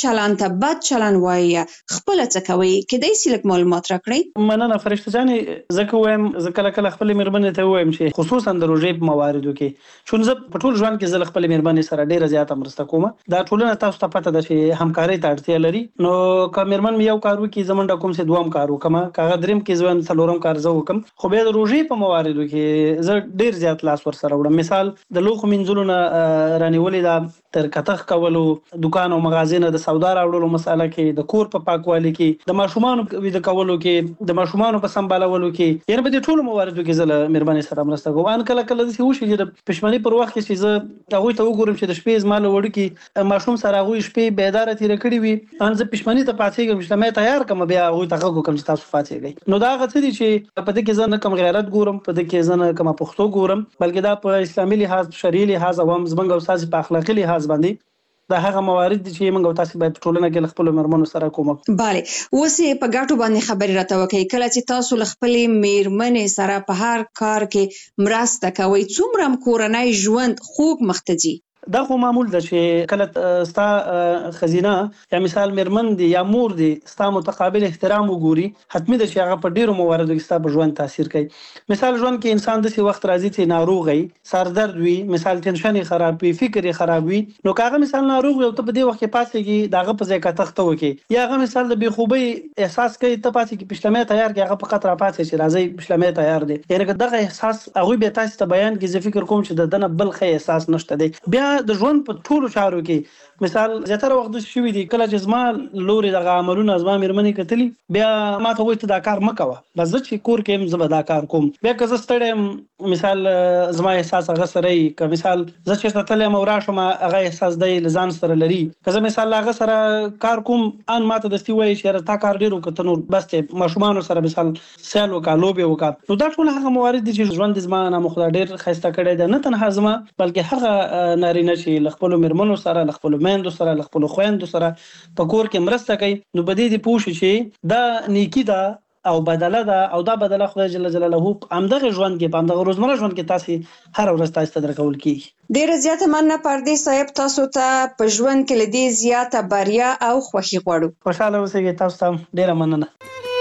چلن وایي خپل څه کوي کدی سلک معلومات راکړئ مننه فرشته جان زکه وایم زکه کله خپل میرمنې ته وایم چې خصوصا د روزې په مواردو کې چون زه په ټول ژوند کې زل خپل میرمنې سره ډیره زیاته مرسته کوم دا ټولنه تاسو ته پته ده چې همکاري ته اړتیا لري نو میرمن یو کارو کې زمونږ کوم څه دوام کارو کما کاغه دریم کې ځوان څلورم کار زو کوم خو به د روزې په مواردو کې زه ډیر زیات لاس ور سره وړم مثال د لوخ منځلونه رانیولې دا تر کتخ کولو دکان او مغازینه د سودا راوړلو مساله کې د کور په پاکوالي کې د ماشومان د کولو کې د ماشومان په سمبالولو کې یعنی په دې ټولو مواردو کې زله مهرباني سره مرسته کوم ان کله کله د وشي د پښمنۍ پر وخت کې زه هغه ته وګورم چې د شپې زماله وړ کې ماشوم سره هغه شپې بیدار تیر کړی وي ان زه پښمنۍ ته پاتې مې تیار کوم بیا هغه ته کوم چې تاسو فاتحه نو دا غته دي چې په دې کې ځنه کم غیرت ګورم په دې کې ځنه کم پښتو ګورم بلکې دا په اسلامي لحاظ شرعي لحاظ او زمنګ او ساز په اخلاقی لحاظ باندې دا هغه موارد دي چې موږ تاسو باید ټولنه کې خپل مرمنو سره کوم bale اوسې په ګټو باندې خبرې راته وکړي کله چې تاسو خپل میرمنې سره په هر کار کې مرسته کوي څومره کورنۍ ژوند خوږ مختجي دا خو معمول ده چې کله ستا خزینه یا مثال مرمن دي یا مور دي ستا متقابل احترام وګوري حتمی ده چې هغه په ډیرو مواردو کې ستا په ژوند تاثیر کوي مثال ژوند کې انسان د څه وخت راځي چې ناروغ وي سر درد وي مثال ټینشن خراب وي فکر خراب وي نو کاغه مثال ناروغ وي او ته په دې وخت کې پاتېږي داغه په ځای کې تخته وکي یا هغه مثال د بخوبي احساس کوي ته پاتې کې پښلمه تیار کې هغه په خطر پاتې چې راځي پښلمه تیار دي یعنی دغه احساس هغه به تاسو ته بیان کې زه فکر کوم چې د دنه بل خې احساس نشته دی بیا د ژوند په ټولو چارو کې مثال زیاتره وخت شوی دی کله چې زما لوري دغه عملونه زما میرمنې کتلی بیا ما ته وایي ته دا کار مکوه بس زه چې کور کې زما دا کار کوم بیا که زه ستړم مثال زما احساس هغه سره ای که مثال زه چې تلم او راشم هغه احساس دی لزان سره لري که زه مثال هغه سره کار کوم ان ما ته دستي وایي چې تا کار ډیرو کته نو بس ته ماشومان سره مثال سالو کا لوبي وکا نو دا ټول هغه موارد دي چې ژوند زما نه مخدا ډیر خسته کړي ده نه تنها زما بلکې هغه نارینه چې خپل مرمنو سره خپل میندو سره خپل خويندو سره په کور کې مرسته کوي نو بده دي پوښي چې دا نیکی ده او بدله ده او دا بدله خدای جل جلاله همدغه ژوند کې په همدغه روزمره ژوند کې تاسو هر ورځ تاسو ته درکول کیږي ډیره زیاته مننه پردې صاحب تاسو ته په ژوند کې لدی زیاته بریا او خوښي غواړو خوشاله اوسئ تاسو ته ډیره مننه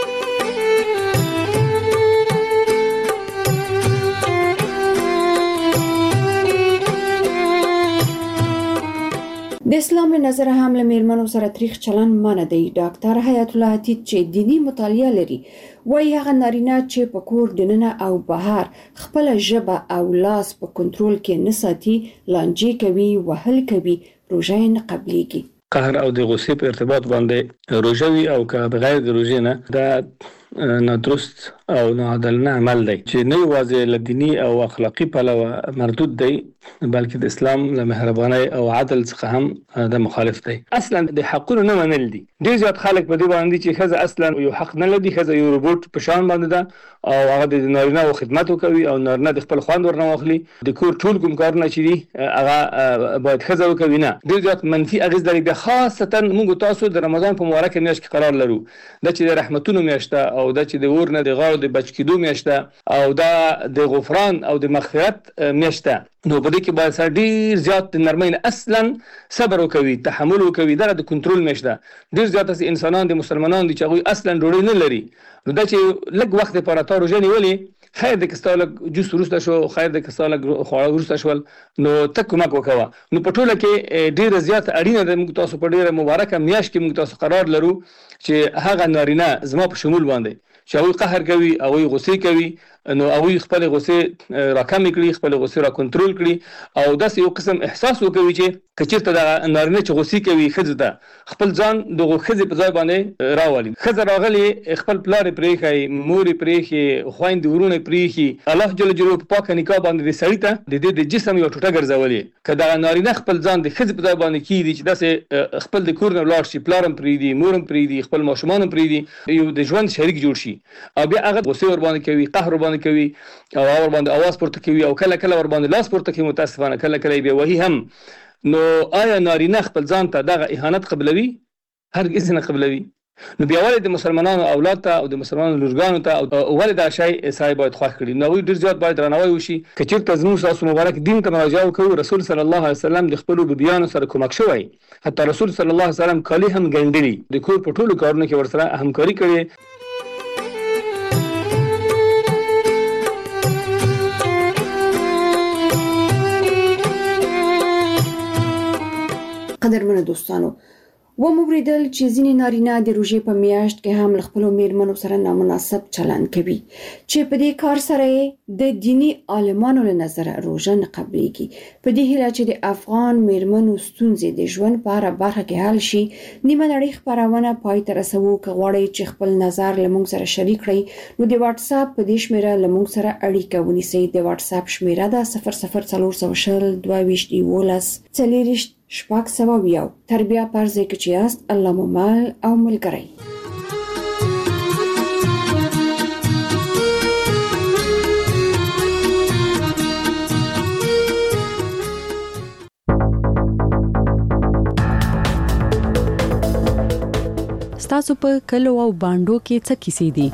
د اسلام له نظر هم له میرمنو سره تاریخ چلن منع دی ډاکټر حیات الله عتیق چې دینی مطالعه لري وایي هغه نارینه چې په کور دننه او بهر خپل ژبه او لاس په کنټرول کې نه ساتي لانجې کوي وهل کوي روژه نه قبليږي قهر او د غصې په ارتباط باندې روژه وي او که بغیر د روژې نه دا نادرست او ناعادلانه عمل دی چې نه یوازې له دیني او اخلاقي پلوه مردود دی بلکې د اسلام له مهربانۍ او عدل څخه هم د مخالف دی. اصلا د حقونو نه منل دي. ډېر زیات خلک په دې باندې چې ښځه اصلا یو حق نه لري، ښځه یو روبوټ په شان باندې ده او هغه د نارینه خدمت کوي او نارینه د خپل خوند ورنه واخلي، د کور ټول کوم کارونه چې دي هغه باید ښځه وکوي. نه، ډېر زیات منفي اغېز لري. بیا خاصتا موږ تاسو د رمضان په مبارکه میاشت کې قرار لرو، دا چې د رحمتونو میاشت او دا چې د اور نه د غاړو د بچ کېدو میاشت او دا د غفران او د مغفرت میاشت. نو په دې کې باید سره ډېر زیات د نرمۍ نه اصلا صبر وکوي، تحمل وکوي. دا د کنټرول میاشت ده. ډېر زیات انسانان د مسلمانان دي چې هغوی اصلا ډوډۍ نه لري، نو دا چې لږ وخت لپاره تا روژه نیولې، خیر د کستا لږ جوس وروسته شو، خیر د کستا لږ خواړه وروسته شول، نو ته کومک وکوه. نو په ټوله کې ډېره زیاته اړینه ده موږ تاسو په ډېره مبارکه میاشت کې موږ تاسو قرار لرو چې هغه نارینه زما په شمول باندې چې هغوی قهر کوي، هغوی غصې کوي، نو هغوی خپل غصې راکمې کړي، خپل غصې را کنټرول کړي او داسې یو قسم احساس وکوي چې که چېرته دغه نارینه چې غصې کوي ښځې ته خپل ځان دغو ښځې په ځای باندې راولي. ښځه راغلې خپل پلار یې پرېښی، مور یې پرېښي، خویندې ورونه یې پرېښي، الله جل جلاله په پاکه نکاح باندې د سړي ته د دې د جسم یوه ټوټه ګرځولې. که دغه نارینه خپل ځان د ښځې په ځای باندې کېږدي چې داسې خپل د کور نه ولاړ شي، پلار هم پرېږدي، مور هم پرېږدي، خپل ماشومان هم پرېږدي، یو د ژوند شریک جوړ شي او بیا هغه غصې ورباندې کوي، قهر ورباندې کوي او ور باندې اواز پورته کوي او کله کله ور باندې لاس پورته کوي، متاسفانه کله کله بیا وهي هم. نو آیا نارینه خپل ځان ته دغه اهانت قبلوي؟ هرگز نه قبلوي. نو بیا ولې د مسلمانانو اولاد ته او د مسلمانانو لورګانو ته ولې دا شی سړی باید خوښ کړي؟ نو ډېر زیات باید درناوی وشي. که چېرته زموږ ستاسو مبارک دین ته مراجعه وکړو، رسول صلی الله علیه وسلم د خپلو بیبیانو سره کومک شوی، حتی رسول صلی الله علیه وسلم کالي هم ګنډلي، د کور په ټولو کارونو کې ورسره همکاري کړې. قدرمنو دوستانو، و مبریدل چې ځینې نارینه د روژې په میاشت کې هم له خپلو میرمنو سره نامناسب چلند کوي چې په دې کار سره د دینی عالمانو له نظره روژه نه قبلېږي. په دې هیله چې د افغان میرمنو ستونزې د ژوند په هره برخه کې حل شي، نیمه نړۍ خپرونه پای ته رسوو. که غواړئ چې خپل نظر له موږ سره شریک کړئ نو د واتس اپ په دې شمیره له موږ سره اړیکه ونیسئ. د واتس اپ شمیره ده 00420 22 11 4 تربیه پرځای کې چې یاست الله مو مل او ملګری. ستاسو په کلو او باندو کې څه کیسې دي؟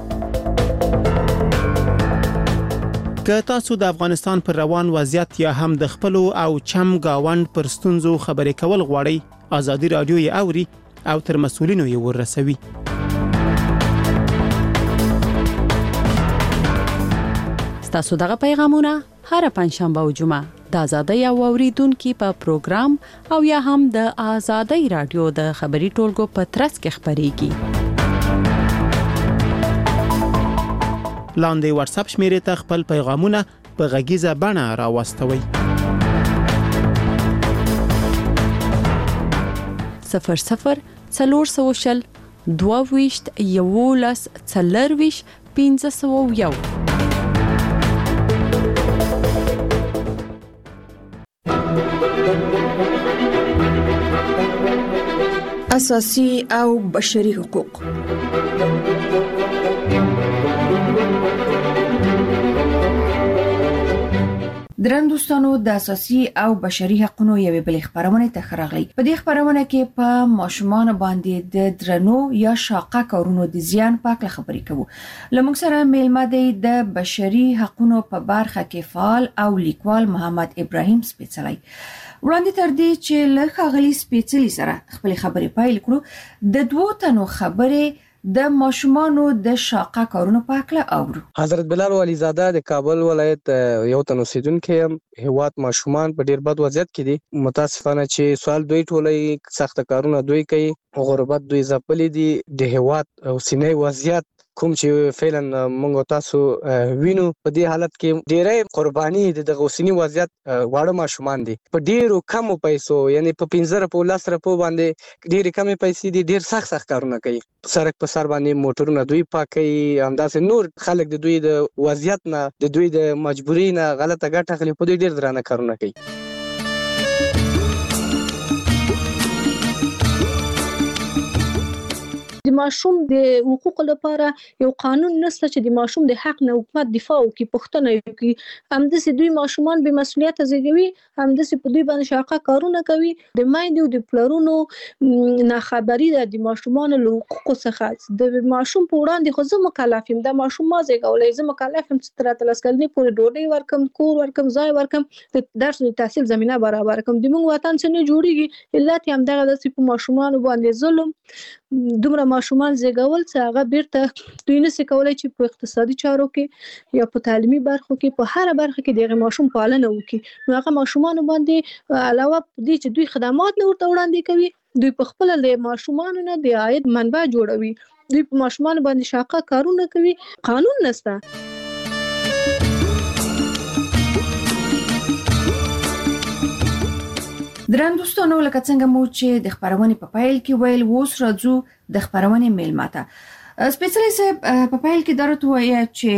که تاسو د افغانستان پر روان وضعیت یا هم د خپل او چم گاوند پر ستونزو خبرې کول غواړئ، ازادي رادیو یې اوري او تر مسؤلینو یې ورسوي. ستاسو دغه پیغامونه هر پنځشنبه او جمعه د ازادي او اوریدونکو په پروګرام او یا هم د ازادي رادیو د خبري ټولګو په ترڅ کې خبريږي. لاندې واتس اپ شمیرې ته خپل پیغامونه په غږیزه بڼه راوستوئ. 00 400 22 11 40 501. اساسي او بشري حقوق. درن دوستانو، د اساسي او بشري حقوقو یوې بلې خبرونه ته خراغلی. په دې خبرونه کې په ماشومان باندې د درنو یا شاقه کارونو د زیان په اړه خبرې کوو. لمونږ سره میلمه دی د بشري حقوقو په برخه کې فعال او لیکوال محمد ابراهیم سپیڅلی. وړاندې تر دې چې له ښاغلي سپیڅلي سره خپل خبرې پیل کړو، د دوه تنو خبرې د ماشومانو د شاقه کارونو په اړه اورو. حضرت بلال ولی زاده د کابل ولایت یو تن اوسیدونکو هیواد ماشومان په ډیر بد وضعیت کې دي. متاسفانه چې سوال دوی ټولې سخت کارونه دوی کوي، غربت دوی ځپلې دي، د هیواد او سینې وضعیت کوم چې فعلا موږ تاسو وینو په دې حالت کې ډېرې قرباني د غوسینی وضعیت واړه ماشومان دي په ډېرو کمو پیسو یعنی په 15 په 10 روپو باندې ډېرې کمې پیسې دي ډېر سخت کارونه کوي سرک په سر باندې موټرونه دوی پاکي همداسې نور خلک د دوی د وضعیت نه د دوی د مجبورۍ نه غلطه ګټه اخلي په دوی ډېر درانه کارونه کوي د ماشوم د حقوقو لپاره یو قانون نشته چې د ماشوم د حق نه حکومت دفاع وکړي پښتنه وکړي همداسې دوی ماشومان به مسؤلیت زیږوي همداسې په دوی باندې شاقه کارونه کوي د مایندو د پلرونو ناخبري د ماشومان له حقوقو څخه د ماشوم په وړاندې خو زه مکلف یم د ماشوم ما زیږولای زه مکلف یم چې تر 13 کلنې پورې ډوډۍ ورکم کور ورکم ځای ورکم د درس او تحصیل زمينه برابر کوم د موږ وطن څخه جوړیږي علت هم دغه د په ماشومان باندې ظلم دومره ماشومان زیږول چې هغه بیرته دوی نشي کولای چې په اقتصادي چارو کې یا په تعلیمي برخو کې په هر برخه کې دغه ماشوم پالنه وکړي نو هغه ماشومان باندې علاوه دې چې دوی خدمات نه ورته وړاندې کوي دوی په خپل له ماشومان نه د عاید منبع جوړوي دوی په ماشومان باندې شاقه کارونه کوي قانون نشته درن دوستانو لکه څنګه مو چې د خبرونه په پایل کې ویل ووس راځو د خبرونه میلماته سپیشلی صاحب په پایل کې درته وایي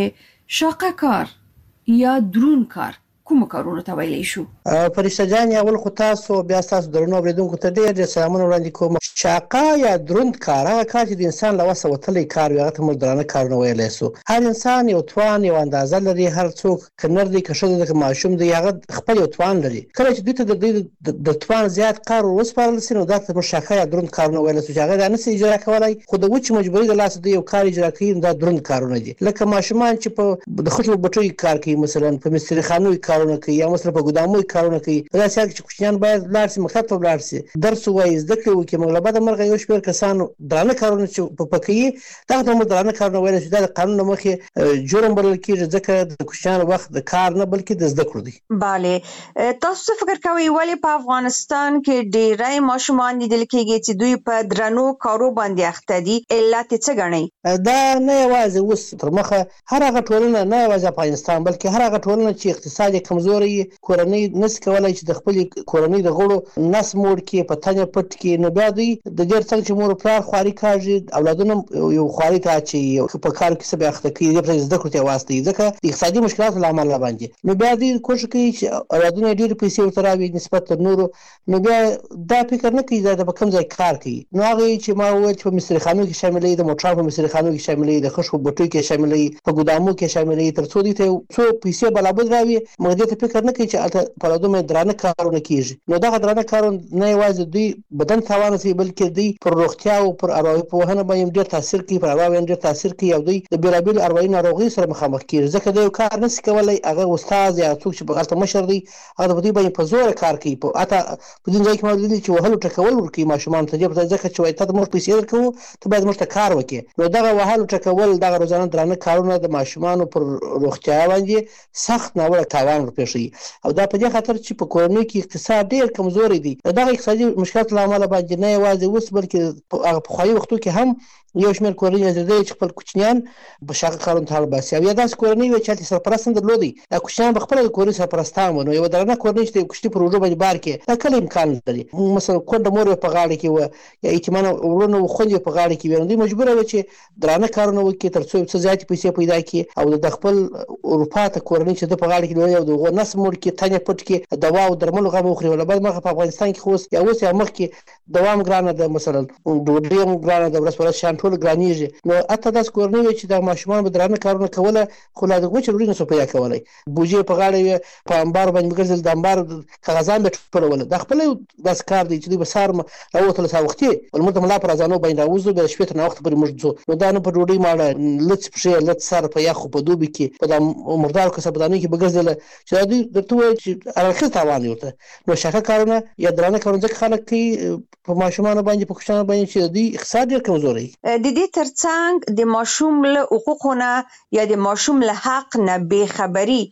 چې شاقه کار یا درون کار کوم کارونه ته ویلی شو فرشته جان اول خو تاسو بیا تاسو درنو اوریدونکو ته ډېر سلامونه وړاندې کوم شاقه یا دروند کار هغه کار چې د انسان له وسه وتلی کار وي هغه ته موږ درانه کارونه ویلی سو هر انسان یو توان یو اندازه لري هر څوک که نر دی که ښځه ده که ماشوم دی هغه خپل یو توان لري کله چې دوی ته د دوی د توان زیات کار وسپارل سي نو دا ته موږ شاقه یا دروند کارونه ویلی سو چې هغه دا نسي اجرا کولی خو د وچې مجبورۍ د لاسه دوی یو کار اجرا کوي دا دروند کارونه دي لکه ماشومان چې په د خټو بټیو کار کوي مثلا په مستریخانو کارونه کوي یا مثلا په ګدامو کارونه کوي دا چې کوچنیان باید لاړ شي مکتب ته لاړ شي درس وایي زده کړې وکړي موږ له بده مرغه یو شمېر کسان درانه کارونه چې په کوي دغه ته موږ درانه کارونه ویلی شو دا د قانون له مخې جرم بلل کېږي ځکه د کوچنیانو وخت د کار نه بلکې د زده کړو دی بله تاسو څه فکر کوئ ولې په افغانستان کې ډېری ماشومان لیدل کېږي چې دوی په درنو کارو باندې اخته دي علت څه ګڼئ دا نه یوازې اوس تر مخه هر هغه ټولنه نه یوازې افغانستان بلکې هر هغه ټولنه چې اقتصاد یې کمزوری کورنۍ نس کولای چې د خپلې کورنۍ د غړو نس موړ کې په تنه پټ کې نو بیا دوی د ډېر څنګه چې مور پلار خواري کاږي اولادونه یو خواري ته چې په کار کې څه به اخته کوي د زده کړو ته واسطه ځکه د اقتصادي مشکلاتو له امله باندې نو بیا دوی کوشش کوي چې اولادونه ډېر پیسې ورته راوړي نسبت تر نورو نو بیا دا فکر نه کوي دا په کوم ځای کار کوي نو هغه چې ما وویل چې په مستریخانو کې شاملې د موټر په مستریخانو کې شاملې د خښو بټو کې شاملې په ګدامو کې شاملې تر څو دوی ته څو پیسې بلابود راوي موږ دې ته فکر نه کوي چې په لادومه درانه کارونه کیږي نو دغه درانه کارونه نه یوازې دوی بدن تاوان کوي بلکې دوی پر روغتیا او پر اروايي پوهنه باندې ډېر تاثیر کوي پر اروايي ډېر تاثیر کوي او دوی د بیلابیل اروايي ناروغي سره مخامخ کیږي ځکه دوی کار نشي کولای هغه استاد یا څوک چې په غلطه مشر دی هغه په دې باندې په زور کار کوي په اته په دې ځای کې موږ لیدل چې وهلو ټکول ورکوي ماشومان ته ځکه چې وایي ته موږ پیسې ورکوو ته باید موږ ته کار وکړي نو دغه وهلو ټکول دغه روزانه درانه کارونه د ماشومانو پر روغتیا باندې سخت ناوړه تاوان ورپېښوي او دا په دې خاطر چې په کورنۍ کې اقتصاد ډېر کمزوري دی دغه اقتصادي مشکلات له امله باندې نه یوازې اوس بلکې هغه پخواني وختو کې هم یو شمېر کورنۍ زیاتې چې خپل کوچنیان په شاقه کارونو ته اړ باسي او یا داسې کورنۍ وي چې هلته سرپرست هم درلودی دا کوچنیان به خپله د کورنۍ سرپرستان وو نو یوه درنه کورنۍ چې د کوچني په روژو باندې بار کې دا کله امکان لري مثلا کونډه مور یې په غاړه کې وه یا یتیمانه وروڼه و خویندې په غاړه کې وي نو دوی مجبوره وه چې درانه کارونه وکړي تر څو څه زیاتې پیسې پیدا کړي او د خپل اروپا ته کورنۍ چې ده په غاړه کې لري او د هغو نس موړ کړي تنې پټ کړي دوا او درملو غم وخوري له بل مخه په افغانستان کې خو اوس یا مخکې دوا هم ګرانه ده مثلا ډوډۍ هم ګرانه ده ورځ ورځ شیان ټول ګرانېږي نو حتی داسې کورنۍ وي چې د ماشومان به درانه کارونه کوله خو لا د وچې ډوډۍ نه سو پیدا کولی بوجۍ په غاړه وي په امبار باندې ګرځېدل د امبار کاغذان به ټولول دا خپله یو داسې کار دی چې دوی به سهار راووتله سهار وختي لمونځ د ملا په رازانو باندې راوځو بیا د شپې تر ناوخته پورې موږ ځو نو دا نه په ډوډۍ ماړه لڅ پښې لڅ سر په یخو په دوبي کې په دا مردارو کسبدانۍ کې به ګرځېدله چې دا دوی درته ووایي چې اړخیز تاوان یې ورته نو شاقه کارونه یا درانه کارونه ځکه خلک کوي په ماشومانو باندې په کوچنیانو باندې چې دوی اقتصاد ډېر کمزوری د دې ترڅنګ د ماشوم له حقوقو نه یا د ماشوم له حق نه بې خبري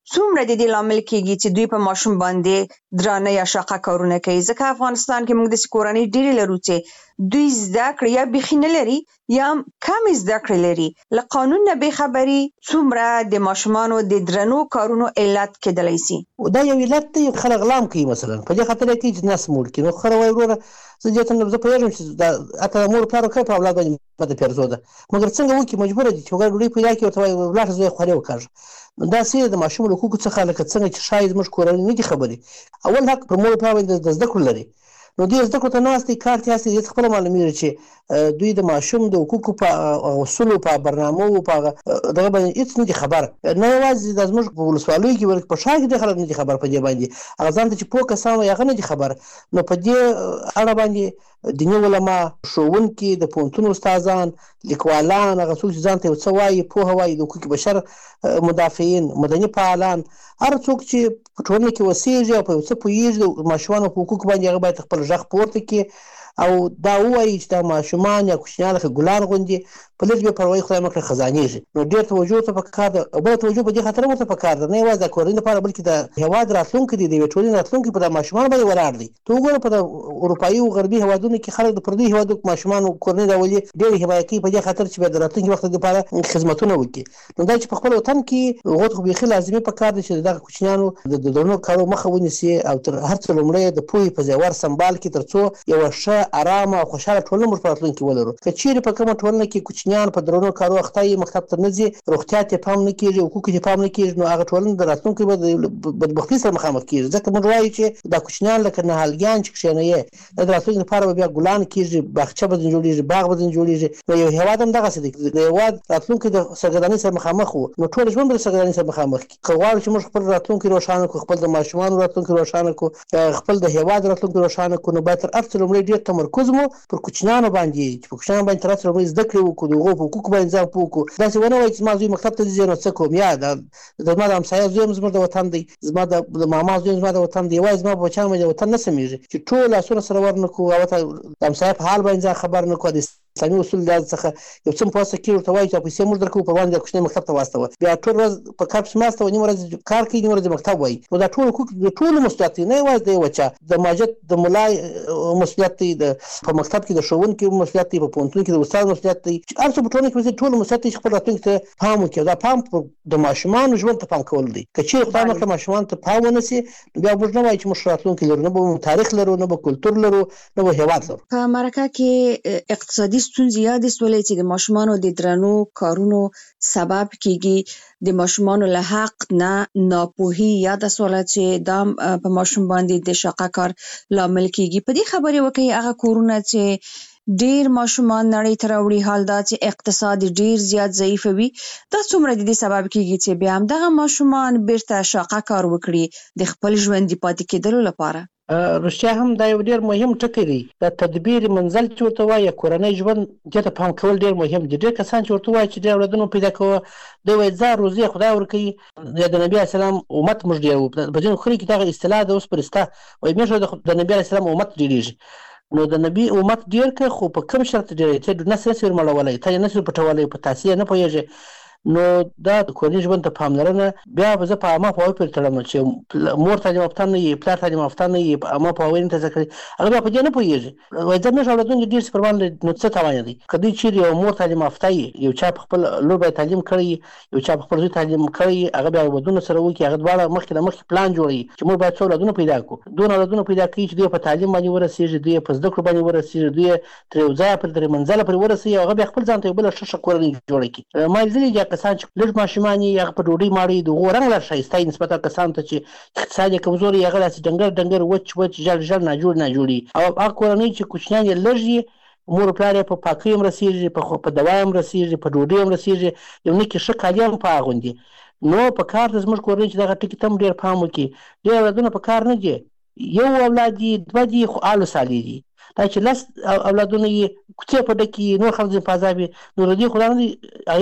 څومره د دې لامل کېږي چې دوی په ماشوم باندې درانه یا شاقه کارونه کوي؟ ځکه افغانستان کې موږ د کورنۍ ډېرې لرو چې دوی زده کړې یا بیخي نه لري یا کم زده کړې لري. له قانون نه بې خبري څومره د ماشومانو د درنو کارونو علت کېدلی سي؟ دا یو علت دی، خلک غلام کوي مثلا په دې خاطر کې چې نس موړ کړي. نو خره وایي وروره زه دې ته زه پوهېږم چې دا اته مور پلار وکړه په اولاد باندې بده پیرزو ده، مګر څنګه وکړي مجبوره دي چې وګړي ډوډۍ پیدا کړي ورته وایي ولاړ زه یې خولې وکاږه. نو دا سیده د ماشوم له حقوقو څخه لکه څنګه چې شاید زموږ کورنۍ نه دي خبرې. اول حق پر مور پلار باندې د زده کړو لري. نو دې زده کړو ته ناست دي کار ته هستې دې خپله معلومېږي چې دوی د ماشوم د حقوقو په اصولو په برنامو په دغه باندې هېڅ نه دي خبر. نه یوازې دا زموږ په ولسوالیو کې بلکې په ښار کې ډېر خلک نه دي خبر په دې باندې. هغه ځان ته چې پوه کسان وایي هغه نه دي خبر. نو په دې اړه باندې دیني علما، ښوونکي، د پوهنتون استادان، لیکوالان، هغه څوک چې ځان ته یو څه وایي پوهه وایي، د حقوق بشر مدافعین، مدني فعالان، هر څوک چې په ټولنه کې اوسېږي او په یو څه پوهېږي د ماشومانو په حقوقو باندې هغه باید خپل غږ پورته کړي او دا ووایي چې دا ماشومان یا کوچنیان لکه ګلان غوندې په لږ بې پروایي خدای مه کړه خزانېږي. نو ډېر توجه ورته پکار ده. بله توجه په دې خاطر ورته پکار ده نه یوازې د کورنۍ لپاره بلکې د هېواد راتلونکی دی، د یوې ټولنې راتلونکی په دا ماشومانو باندې ولاړ دی. ته وګوره په د اروپایي او غربي هېوادونو کې خلک د پردیو هېوادو ماشومانو کورنۍ راولي ډېرې حمایه کوي په دې خاطر چې بیا د راتلونکي وخت لپاره خدمتونه وکړي. نو دا چې په خپل وطن کې هغو ته خو بیخي لازمي پکار دی چې دغه کوچنیانو د درنو کارو مخه ونیسي او تر هر څه لومړی د پوهې په ژور سمبال کې تر څو یوه ښه ارامه او خوشحاله ټولنه موږ په راتلونکي ولرو. که چیرې په کومه ټولنه کې کوچنیان په درنو کارو اخته وي، مکتب ته نه ځي، روغتیا ته پام نه کېږي، حقوقو ته پام نه کېږي، نو هغه ټولنه د راتلونکي به د بدبختۍ سره مخامخ کېږي. ځکه موږ وایو چې دا کوچنیان لکه نهالګیان چې کښېنوي دا د راتلونکي لپاره به بیا ګلان کېږي، باغچه به ځینې جوړېږي، باغ به ځینې جوړېږي. نو یو هېواد هم دغسې دی، د هېواد راتلونکی د سرګردانۍ سره مخامخ و، نو ټول ژوند به د سرګردانۍ سره مخامخ کړي. که غواړو چې موږ خپل راتلونکی روښانه کړو، خپل د ماشومانو راتلونکی روښانه کړو، خپل د هېواد راتلونکی روښانه کړو، نو باید تر هر څه لومړی ډېر تمرکز مو پر کوچنیانو باندې چې په کوچنیانو باندې تر هر څه لومړی زده کړې وکړو، د هغو په حقوقو باندې ځان پوه کړو. داسې ونه وایي چې زما زوی مکتب ته ځي نو څه کوم، یا زما د همسایه زوی هم زموږ د وطن دی، زما د ماما زوی هم زما د وطن دی، یوازې زما په بچیان باندې د وطن نه سمېږي چې ټول لاسونه سره ور نه کړو او د همسایه په حال باندې ځان خبر نه کړو. اسلامي اصول لحاظ څخه یو څه په واسطه کې ورته وایي چې پیسې موږ درکوو پر وړاندې کوچنی مکتب ته واستوه، بیا ټول ورځ په کار پسې ماسته وه، نیمه ورځ کار کوي، نیمه ورځ مکتب وایي. نو دا ټول حقوق د ټولو مسؤلیت دی، نه یوازې د یوه چا. د مسجد د ملا مسؤلیت دی، په مکتب کې د ښوونکي مسؤلیت دی، په پوهنتون کې د استاد مسؤلیت دی، هر څه په ټولنه کې ټول مسؤلیت دی چې خپل راتلونکي ته پام وکړي. دا پام د ماشومانو ژوند ته پام کول دی. که چیرې خدای مه کړه ماشومانو ته پام ونه سي، نو بیا موږ نه وایو چې موږ راتلونکی لرو، نه به تاریخ لرو، نه به کلتور لرو، نه به هېواد لرو. په مرکه کې اقتصادي ستونزې یادې سولې چې د ماشومانو د درنو کارونو سبب کېږي. د ماشومانو له حق نه ناپوهي یاده سوله چې دا په ماشوم باندې د شاقه کار لامل کېږي. په دې خبرې وکړئ هغه کورونه چې ډیر ماشومان نړۍ ته راوړي، حال دا چې اقتصاد ډیر زیات ضعیف وي، دا څومره د دې سبب کېږي چې بیا هم دغه ماشومان بیرته شاقه کار وکړي د خپل ژوندي پاتې کېدلو لپاره. رښتیا هم دا یو ډېر مهم ټکی دی. د تدبیر منزل چې ورته وایي کورنۍ ژوند دې ته پام کول ډېر مهم دي. ډېر کسان چې ورته وایي چې ډېر اولادونه پیدا کوه، دوی وایي ځان روزي خدای ورکوي. د نبي علیه السلام امت موږ ډېر وو. په ځینو خلکو کې دغه اصطلاح ده اوس پرسته، وایي موږ د نبي علیه السلام امت ډېرېږي. نو د نبي امت ډېر که، خو په کوم شرط ډېرېږي چې نسل ورمړولی، ته یې نسل پټولی، په تاسې یې نه پوهېږي. نو دا د کورنۍ ژوند ته پاملرنه بیا به زه په عامه پوهاوي پورې تړم چې مور تعلیم یافته نه وي، پلار تعلیم یافته نه وي، په عامه پوهاوی نه ترسره کړي، هغه بیا په دې نه پوهېږي. وایي زه موږ اولادونه ډېر څه پر باندې نو څه تاوان دی. که دوی چیرې یو مور تعلیم یافته وي، یو چا په خپل لور باندې تعلیم کړی، یو چا په خپل زوی تعلیم کړی، هغه بیا ودونه سره وکړي، هغه دواړه مخکې له مخکې پلان جوړوي چې موږ باید څو اولادونه پیدا کړو. دونه اولادونه پیدا کړي چې دوی په تعلیم باندې ورسېږي، دوی په زده کړو باندې ورسېږي، دوی تر یو ځایه پورې تر منزله پورې ورسېږي او هغه بیا خپل ځان ته یو بله ښه کورنۍ جوړه کړي. ما لیدلي دي کسان چې لږ ماشومان یې هغه په ډوډۍ ماړه د هغو رنګ لا ښایسته یي نسبت هغه کسانو ته چې اقتصاد یې کمزوری، هغه داسې ډنګر وچ ژړ ناجوړي. او هغه کورنۍ چې کوچنیان یې لږ وي، مور پلار یې په پاکۍ هم رسېږي، په دوا هم رسېږي، په ډوډۍ هم رسېږي، یو نه کې ښه کالي هم په اغوندي. نو په کار ده زموږ کورنۍ چې دغه ټکي ته هم ډېر پام وکړي. ډېر اولادونه په کار نه دي، یو اولاد دي، دوه دي، خو آل صالح دي. دا چې 10 اولادونه یې کوڅې په ډکې نور خلک ځینې په عذاب وي، نو د دې خو دا نه دي هغه یو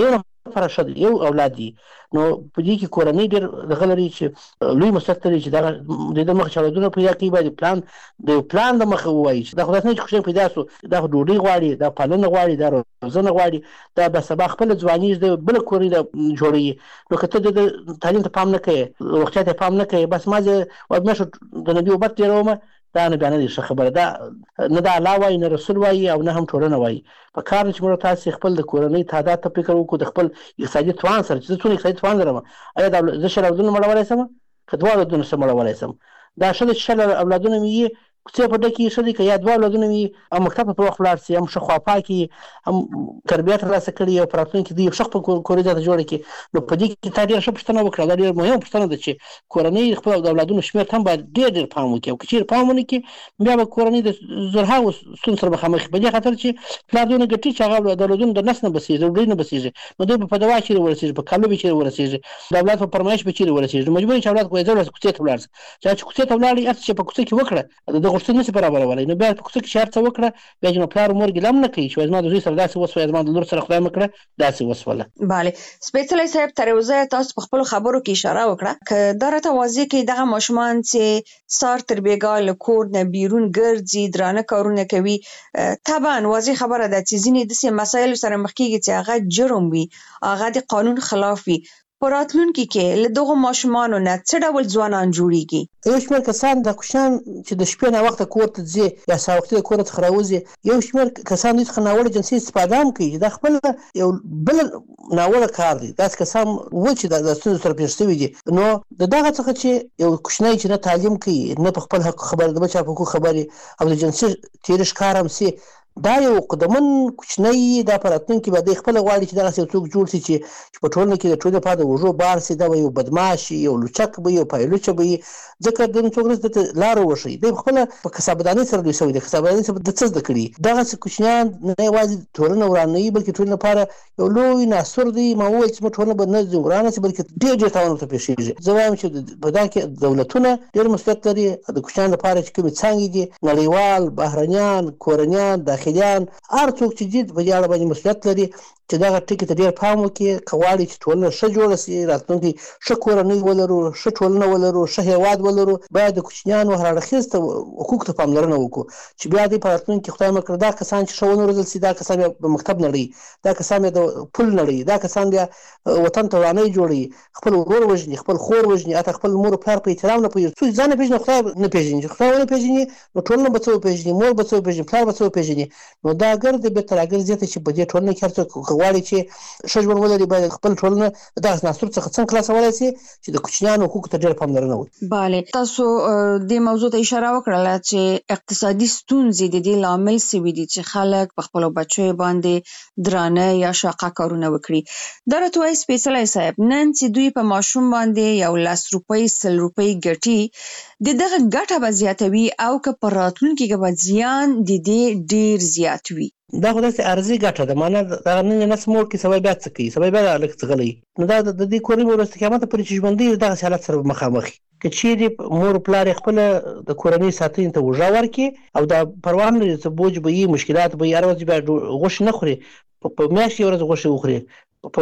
لپاره ښه دی، یو اولاد دی، نو په دې کې کورنۍ ډېر دغه لري چې لوی مسؤلیت لري چې دغه د مخ چاودنه پیدا کوي، باید پلان د مخه ووایي چې دا خو داسې نه چې کوچنی پیدا سو دا ډوډۍ غواړي، دا پالنه غواړي، دا روزنه غواړي، دا به سبا خپل ځواني د بل کورنۍ جوړوي. نو که ته د تعلیم ته پام نه کوې، روغتیا ته پام نه کوې، بس ما زه د نبي وبت تېرومه، دا نه بیا نه دي ښه خبره. دا نه د الله وایي، نه رسول وایي، او نه هم ټولنه وایي. په کار ده چې موږ تاسې خپل د کورنۍ تعداد ته فکر وکړو، د خپل اقتصادي توان سره چې زه څونه اقتصادي توان لرم، آیا زه 6 اولادونه مړولی شم که 2 اولادونه ښه مړولی شم؟ دا ښه ده چې 6 اولادونه مې یي کوڅې په ډکې ښه دي، که یا 2 اولادونه مې او مکتب ته په وخت ولاړ شي، هم ښه خواپاکي، هم تربیه ترلاسه کړي، او په راتلونکي کې دوی ښه خپل کورنۍ ځای ته جوړه کړي. نو په دې کې تا ډېره ښه پوښتنه وکړه، دا ډېره مهمه پوښتنه ده چې کورنۍ خپل د اولادونو شمېر ته هم باید ډېر پام وکړي، او که چېرې پام ونه کړي بیا به کورنۍ د زرهاوو ستونزو سره مخامخ وي، په دې خاطر چې پلار دونه ګټي چې هغه د اولادونو د نس نه بسېږي، د ډوډۍ نه بسېږي، نو دوی به په دوا چېرې ورسېږي، په کالو به چېرې ورسېږي، د اولاد په فرمایش به چېرې ورسېږي. نو مجبور چې اولاد کوی ځای کوڅې ته ولاړ شي، چې کوڅې ته ولاړ هر څه چې په کوڅه کې وکړه د غوښتنې نشي برابرولی، نو بیا په کوڅه کې چې هر څه وکړه بیا چې نو پلار مور ګیله هم نه کوي چې زما د زوی سره داسې وسوه، زما د لور سره خدای مه کړه داسې وسوله. بله سپېڅلی صاحب، تر اوسه تاسو په خپلو خبرو کې اشاره وکړه که دا راته واضح کړي دغه ماشومان چې سهار تر بېګاه له کور نه بیرون ګرځي، درانه کارونه کوي، طبعا واضح خبره ده چې ځینې داسې مسایلو سره مخ کېږي چې هغه جرم وي، هغه د قانون خلاف وي. په راتلونکي کې له دغو ماشومانو نه څه ډول ځوانان جوړیږي؟ یو شمېر کسان د کوچنیان چې د شپې ناوخته کور ته ځي یا سهار وختي د کور څخه راوځي، یو شمېر کسان دوی څخه ناوړه جنسي استفاده هم کوي، دا خپل یو بل ناوړه کار دی. داسې کسان و چې د ستونزو سره پېښ شوي دي. نو د دغه څخه چې یو کوچنی چې نه تعلیم کوي، نه په خپل حق خبرې، د بل چا په حقوق خبرې، او د جنسي تېري ښکار هم سي، دا یو قدمن کوچنی، دا په راتلونکي به دی خپل غواړي چې دغسې یو څوک جوړ شي چې په ټولنه کې د ټولنې لپاره د اوږو بار شي، دا به یو بدماش، یو لوچک به، یو پایلوچه به، ځکه د څوک ورځ دته لاره وښیي. دی خپله په کسابدانۍ سره لوی شوی دی، کسابدانۍ سره د څه زده کړي. دغسې کوچنیان نه یوازې ټولنه ورانوي بلکې ټولنې لپاره یو لوی ناسور دی. ما وویل چې ټولنه به نه ورانه شي بلکې ډېر تاوان ورته پېښېږي. زه وایم چې په دا کې دولتونه ډېر مسؤلیت لري، د کوچنیانو لپاره چې کومې څانګې دي، نړیوال، بهرنیان، کورنیان، داخلیان، هر څوک چې دي په دې اړه باندې مسؤلیت لري چې دغه ټکي ته ډېر پام وکړي، که غواړي چې ټولنه ښه جوړه شي، راتلونکي ښه کورنۍ ولرو، ښه ټولنه ولرو، ښه هېواد ولرو، باید د کوچنیانو هر اړخیز حقوقو ته پاملرنه وکړو چې بیا دوی په راتلونکي خدای مه کړه دا کسان چې ښه ونه روزل شي، دا کسان بیا په مکتب نړوي، دا کسان بیا د پل نړوي، دا کسان بیا وطن ته ورانۍ جوړوي، خپل ورور وژني، خپل خور وژني، حتی خپل مور و پلار په احترام نه پوهېږي. څوک ځان نه پېژني، خدای نه پېژني. چې خدای ونه پېژني نو ټولنه به څه وپېژني، مور به څه وپېژني، پلار به څه وپېژني. نو دا ګرد بېرته راګرځي ته چې په دې ټولنه کې هر څوک غواړي چې ښه ژوند ولري باید خپل ټولنه د دغسې ناسور څخه څنګه خلاصولی شي چې د کوچنیانو حقوقو ته ډېره پاملرنه وکړي. بله تاسو دې موضوع ته اشاره وکړله چې اقتصادي ستونزې د دې لامل شوي دي چې خلک په خپلو بچیو باندې درانه یا شاقه کارونه وکړي. دا راته وایي سپېڅلی صاحب، نن چې دوی په ماشوم باندې یو 10 روپۍ 100 روپۍ ګټي، د دغه ګټه به زیاتوي او که په راتلونکي کې به زیان د دې ډېر زیات وي. دا خو داسې عرضي ګټه ده، معنا دغه نن یې نس موړ کړي، سبا بیا څه کوي، سبا بیا لږ څغلی. نو دا د دې کورنۍ به ورځ قیامته پورې چې ژوندی وي دغسې حالت سره مخامخ وي. که چیرې مور و پلار یې خپله د کورنۍ ساتنې ته اوږه ورکړي او دا پروا نه لري څه بوج به وي، مشکلات به وي، هر ورځ بیا غوښې نه خوري، په میاشت یې ورځ غوښې وخوري، په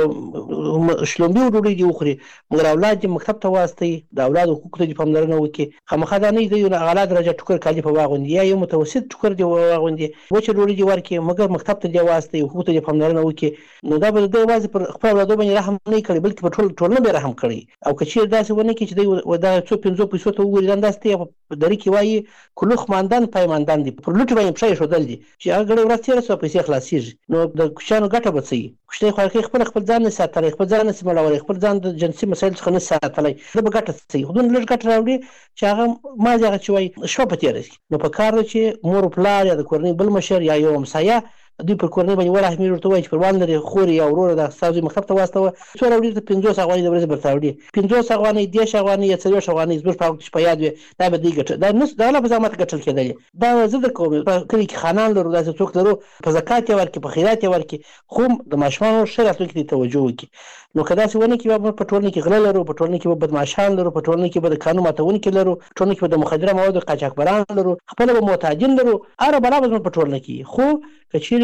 شلومبي ډوډۍ دې وخوري، مګر اولاد دې مکتب ته واستوي، د اولاد حقوقو ته دې پاملرنه وکړي. خامخا دا نه وي یو اعلی درجه ټوکر کالي په واغوندي یا یو متوسط ټوکر دې واغوندي، وچه ډوډۍ دې ورکړي، مګر مکتب ته دې واستوي، حقوقو ته دې پاملرنه وکړي. نو دا به دوی یوازې پر خپل اولادو باندې رحم نه کړي بلکې په ټولنه به رحم کړي. او که چېرې داسې ونه کړي چې دوی دا څو 5 پیسو ته وګوري، همداسې دی په دري کې وایي کلوخ ماندان پایماندان دي، پر لوټې باندې پښه ایښودل دي چې هغه ګړۍ ورځ تېره شوه پیسې خلاصېږي. نو د کوچیانو ګټه به څه وي؟ کوچنی خو هغې خپل ځان نه ساتلی، خپل ځان نسي مړولی، خپل ځان د جنسي مسایلو څخه نه ساتلی، ده به ګټه څه وي؟ خو دومره لږ ګټه راوړي چې هغه مازې هغه چې وایي شپه په تېره شي. نو په کار ده چې مور و پلار یا د کورنۍ بل مشر یا یو همسایه دوی پر کورنۍ باندې ورحمېږي، ورته وایي چې پروان لري خور یا ورور د ستا زوی مکتب ته واستوه، څو راوړي ته 50 افغانۍ د ورځې درته راوړي، 50 افغانۍ، 10 افغانۍ یا 40 افغانۍ زموږ په وخت کې په یاد وي، دا به دوی ګټه دا نه دغه په زحمت ګټل کېدلې. دا زه در کوم په کلي کې خانان لرو، داسې څوک لرو، په زکات یې ورکړي، په خیرات یې ورکړي، خو د ماشومانو ښه راتلونکي ته توجه وکړي. نو که داسې ونه کړي بیا په ټولنه کې غله لرو، په ټولنه کې به بدماشان لرو، په ټولنه کې به د قانون ماتونکي لرو، په ټولنه کې به د مخدره موادو قاچاقبران لرو، خپله به معتادین لرو، هره بلا به زموږ په ټولنه کې. خو که چېرې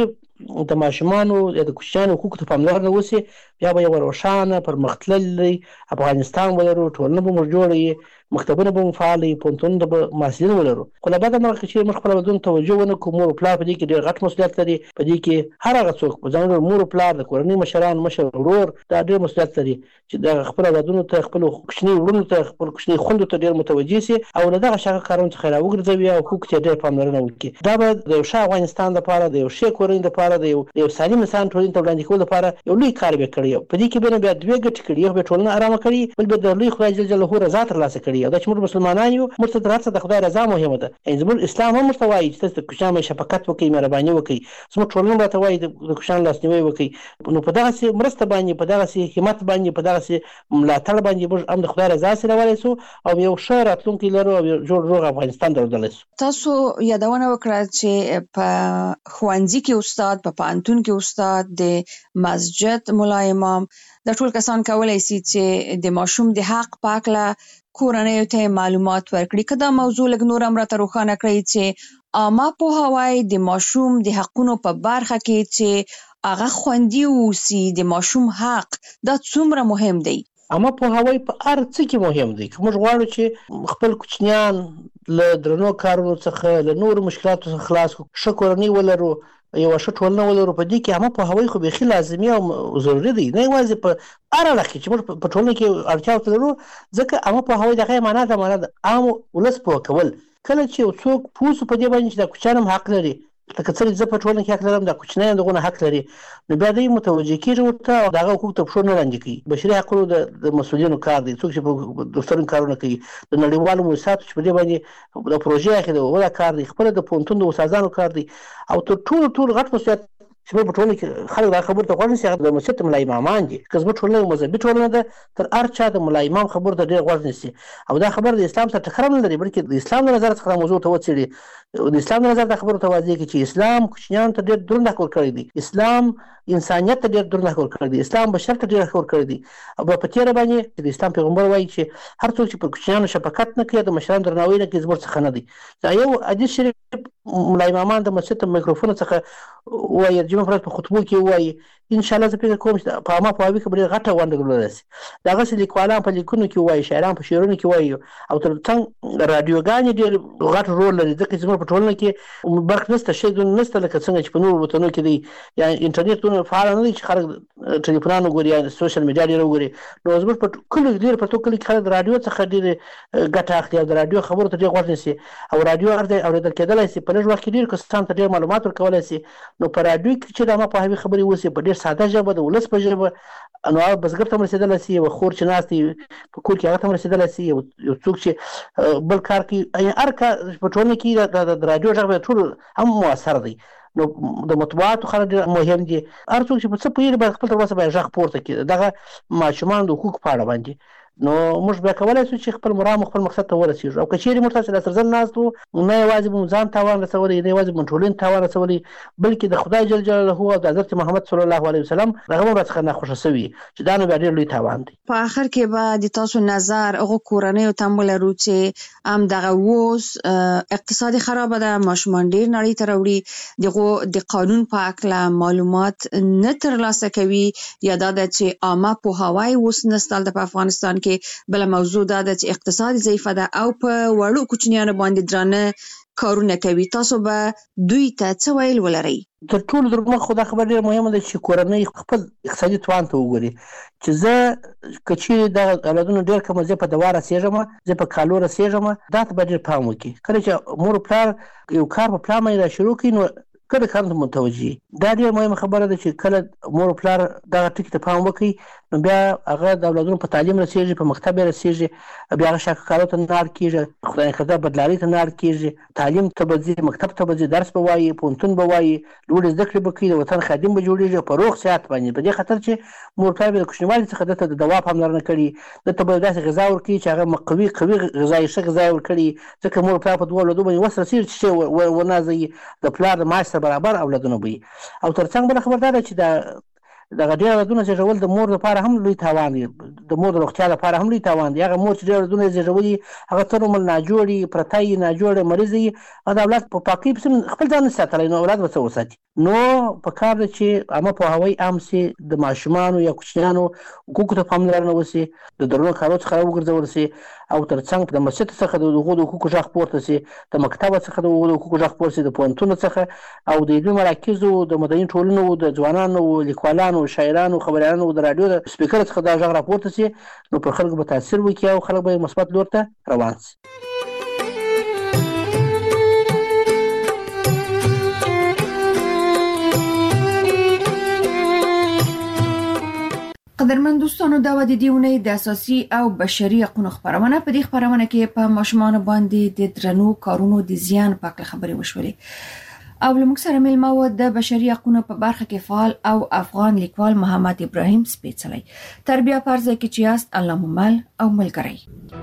د ماشومانو یا د کوچنیانو حقوقو ته پاملرنه وشي بیا به یو روښانه پرمختللی افغانستان ولرو، ټولنه به موږ جوړه مکتبونه به مو فعال وي، پوهنتونونه به محصلین ولرو. خو له بده مرغه چې موږ خپل ودون توجه ونه کړو، مور او پلار په دې کې ډېر غټ مسؤلیت لري. په دې کې هر هغه څوک په ځانګړي مور او پلار د کورنۍ مشران، مشر ورور دا ډېر مسؤلیت لري چې د خپل اولادونو ته، خپل کوچني وروڼو ته، خپل کوچني خویندو ته ډېر متوجه شي او له دغه شاګه کارونو څخه راوګرځوي او حقوق ته ډېر پاملرنه وکړي. دا به د یو ښه افغانستان لپاره، د یو ښې کورنۍ لپاره، د یو سالم انسان ټولنې ته وړاندې کولو لپاره یو لوی کار به کړی. په دې کې به بیا دوه ګټې کړي، یو به ټولنه آرامه کړي، بل به د لوی خدای جل جلاله رضا ترلاسه کړي. او دا چې موږ مسلمانان یو، موږ ته د هر څه د خدای رضا مهمه ده. یعنې زموږ اسلام هم موږ ته وایي چې تاسو د کوچنیانو شفقت وکړئ، مهرباني وکړئ. زموږ ټولنه راته وایي د کوچنیانو لاسنیوی وکړئ. نو په دغسې مرسته باندې، په دغسې همت باندې، په دغسې ملاتړ باندې موږ هم د خدای رضا حاصلولی سو او یو ښه راتلونکی لرو او یو جوړ روغ افغانستان درلودلی سو. تاسو یادونه وکړه چې په ښوونځي کې استاد، په پوهنتون کې استاد، د مسجد ملا امام، د ټول کسان کولای شي چې د ماشوم د حق په اړه کورنۍ ته معلومات ورکړي. که دا موضوع لږ نور هم راته روښانه کړئ چې عامه پوهاوی د ماشوم د حقونو په برخه کې چې هغه خوندي اوسي، د ماشوم حق دا څومره مهم دی؟ عامه پوهاوی په هر څه کې مهم دی. که موږ غواړو چې خپل کوچنیان له درنو کارونو څخه، له نورو مشکلاتو څخه خلاص کړو، ښه کورنۍ ولرو، یو ښه ټولنه ولرو، په دې کې عامه پوهاوی خو بیخي لازمي او ضروري دی. نه یوازې په هر اړخ کې چې موږ په ټولنه کې اړتیا ورته لرو، ځکه عامه پوهاوی د هغې معنا د عام ولس پوه کول. کله چې یو څوک پوه سو په دې باندې چې دا کوچیان هم حق لري، لکه څنګه زه په ټولنه کې حق لرم، دا کوچنیان دغونه حق لري، نو بیا دوی متوجه کېږي ورته او د هغه حقوق ته پښو نه لاندې کوي. بشري حقونو د مسؤلینو کار دی، څوک چې په دفترونو کارونه کوي، د نړیوالو مؤسساتو چې په دې باندې د پروژې اخلي، د هغو کار دی، خپله د پوهنتون د استادانو کار دی. او تر ټولو غټ مسؤلیت چې موږ په ټولنه کې خلک دا خبرو ته غوږ نیسي، هغه د مسجد ملا امامان دي. که زموږ ټولنه مذهبي ټولنه ده، تر هر چا د ملا امام خبرو ته ډېر غوږ نیسي او دا خبره د اسلام سره ټکر نه لري، بلکې د اسلام له نظره څخه دا موضوع ته وڅېړي، د اسلام له نظره دا خبرو ته واضح کړي چې اسلام کوچنیانو ته ډېر دروند حق ورکړی دی، اسلام انسانیت ته ډېر دروند حق ورکړی دی، اسلام بشر ته ډېر حق ورکړی دی. او په تېره باندې د اسلام پیغمبر وایي چې هر څوک چې پر کوچنیانو شفقت نه کوي، د مشرانو درناوی نه کوي، زموږ څخه نه دی. دا یو حدیث شریف ملا امامان د مسجد د میکروفون څخه وایي، د جمعې په ورځ په خطبو کې وایي. انشاءالله زه فکر کوم چې په عامه پوهاوي کې به ډېره غټه ونډه درلودلی شي. د هغسې لیکوالان په لیکنو کې وایي، شاعران په شعرونو کې وایي او تر څنګ راډیوګانې ډېر غټ رول لري، ځکه چې زموږ په ټولنه کې برق نشته، شی نشته، لکه څنګه چې په نورو وطنونو کې دی، یا انټرنیټ دونه فعال نه دی چې خلک ټلیفونان وګوري یا سوشل میډیا ډېر وګوري. نو زموږ په کلیو ډېر په ټول کلي کې خلک د راډیو څخه ډېرې ګټه اخلي او د راډیو خبرو ته ډېر غوږ نیسي او راډیو اورېدل کېدلی شي. په لږ وخت کې ډېر کسانو ته ډېر معلومات ورکولی شي. نو په راډیو کې چې د عامه پوهاوي خبرې وشي په ډېر ساده ژبه، د ولس په ژبه، نو هغه بزګر ته هم رسېدلی شي، یو خور چې ناست وي په کور کې هغه ته هم رسېدلی شي، یو څوک چې بل کار کوي، هر کار په ټولنه کې د راډیو غږ به ټول هم مؤثر دی. نو د مطبوعاتو خلک ډېر مهم دي. هر څوک چې په څه پوهېږي باید خپل تر اوسه باید غږ پورته کړي دغه ماشومانو د حقوقو په اړه باندې. نو موږ بیا کولی شو چې خپل مرام خپل مقصد ته ورسېږو. او که چېرې موږ تاسې لاسرزن ناست وو، نه یوازې به مو ځان تاوان رسولی، نه یوازې به مو ټولنې تاوان رسولی، بلکې د خدای جل جلاله او د حضرت محمد صلی الله علیه وسلم هغه هم راڅخه ناخوښه سوي چې دا نو بیا ډېر لوی تاوان دی. په آخر کې به د تاسو نظر هغو کورنیو ته هم ولرو چې هم دغه اوس اقتصادي خرابه ده، ماشومان ډېر نړۍ ته راوړي، دغو د قانون په هکله معلومات نه ترلاسه کوي، یا دا ده چې عامه پوهاوی اوس نشته په افغانستان کې. بله موضوع دا ده چې اقتصاد ضعیفه ده او په وړو کوچنیانو باندې درانه کارونه کوي. تاسو به دوی ته څه ویل ولرئ؟ تر ټولو در مخ خو دا خبره ډېره مهمه ده چې کورنۍ خپل اقتصادي توان ته وګوري، چې زه که چېرې دغه اولادونه ډېر کمه، زه په دوا رسېږم، زه په کالو رسېږم، دا ته به ډېر پام وکړي. کله چې مور پلار یو کار په پلان باندې را شروع کړي، نو کله کار ته متوجه. دا ډېره مهمه خبره ده چې کله مور پلار دغه ټکي ته پام وکړي، نو بیا هغه د اولادونو په تعلیم رسېږي، په مکتب یې رسېږي، بیا هغه شاکرکارو ته نه اړ کېږي، خدای نکرده بدلارۍ ته نه اړ کېږي، تعلیم ته به ځي، مکتب ته به ځي، درس به وایي، پوهنتون به وایي، لوړې زده کړې به کوي، د وطن خادم به جوړېږي په روغ صحت باندې. په دې خاطر چې مور پلار به د کوچنیوالي څخه دته د دوا پاملرنه کړي، دته به داسې غذا ورکړي چې هغه قوي غذایي ښه غذا ورکړي، ځکه مور پلار په دوه اولادو باندې وس رسېږي چې شی ونه ځي، د پلار د معاش سره برابر اولادونه به وي. او تر څنګ بله خبر دا ده چې دغه ډېر عددونه زیږول د مور لپاره هم لوی تاوان دی، د مور د روغتیا لپاره هم لوی تاوان دی. هغه مور چې ډېر عددونه زیږولي هغه تر عمر ناجوړي، پرتی، ناجوړه، مریض وي او د اولاد په پاکۍ پسې خپل ځان نه ساتلی، نو اولاد به څه وساتي؟ نو پکار ده چې عامه پوهاوی عام سي، د ماشومانو یا کوچنیانو حقوقو ته پاملرنه وسي، د درنو کارو څخه راوګرځول سي او ترڅنګ د مسجد څخه د هغو د حقوقو غږ پورته سي، د مکتب څخه د هغو د حقوقو غږ پورته سي، د پوهنتون څخه او د علمي مراکزو، د مدني ټولنو، د ځوانانو، لیکوالانو، شاعرانو، خبریالانو، د رادیو د سپیکر څخه دا غږ راپورته سي، نو پر خلکو به تاثیر وکړي او خلک به مثبت لور ته روان سي. قدرمن دوستانو، دا و د دې اونۍ د اساسي او بشري حقوقو خبرونه. په دې خبرونه کې په ماشومان باندې د درنو کارونو د زیان په اړه خبرې وشولې او لمک سره ملما و د بشري حقوقو په برخه کې فعال او افغان لیکوال محمد ابراهیم سپیڅلی. تربیه پرځای کې چې است الله ممل او ملګری.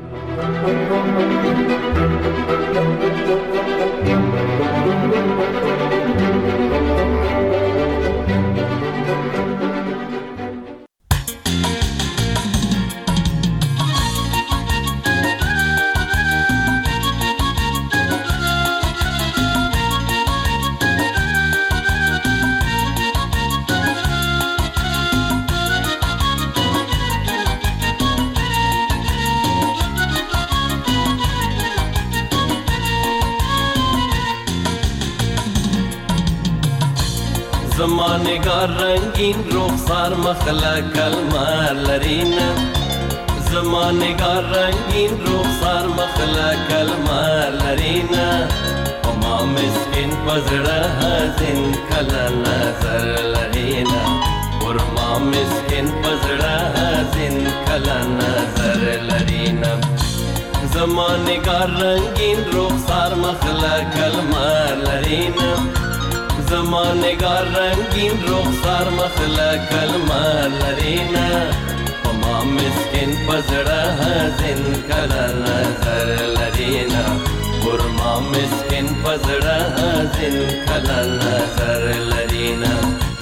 زمانه گار رنگین رخسار مخلا کلمار لرینا، زمانه گار رنگین رخسار مخلا کلمار لرینا، وما مسکن پزړه حزین کلا نظر لرینا، ورما مسکن پزړه حزین کلا نظر لرینا، زمانه گار رنگین رخسار مخلا کلمار لرینا، زمانگار رنگین رخسار مخلا کلمار لرینا، وما مسکن پزړه حزین کلا نظر لرینا، ورما مسکن پزړه حزین کلا نظر لرینا.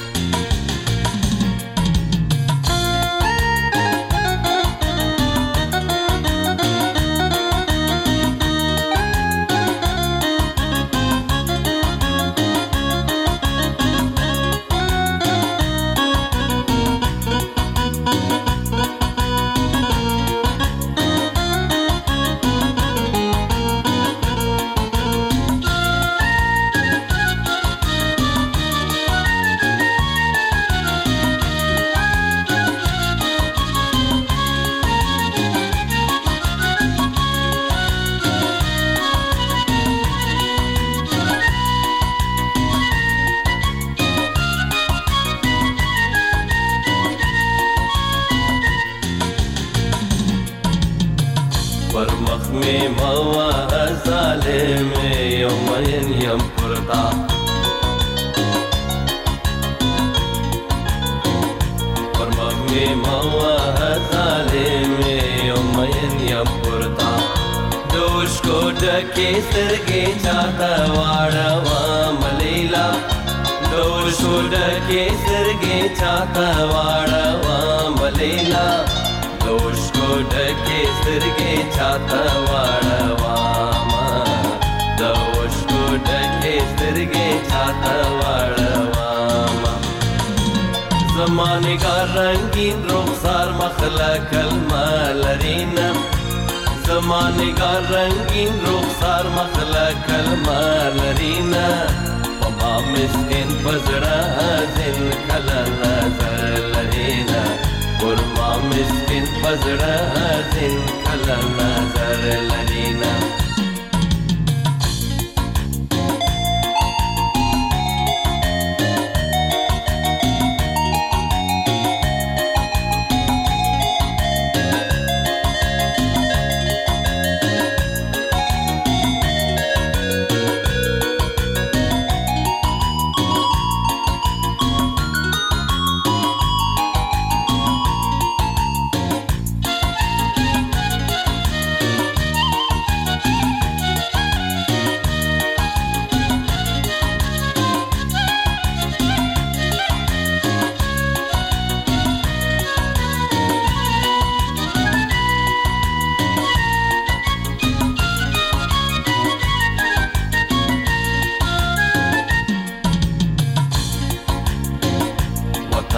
زمانگار رنگین رخسار مخلا کلمار لرینا، زمانگار رنگین رخسار مخلا کلمار لرینا، وما مسکن پزړه حزین کلا نظر لرینا، ورما مسکن پزړه حزین کلا نظر لرینا.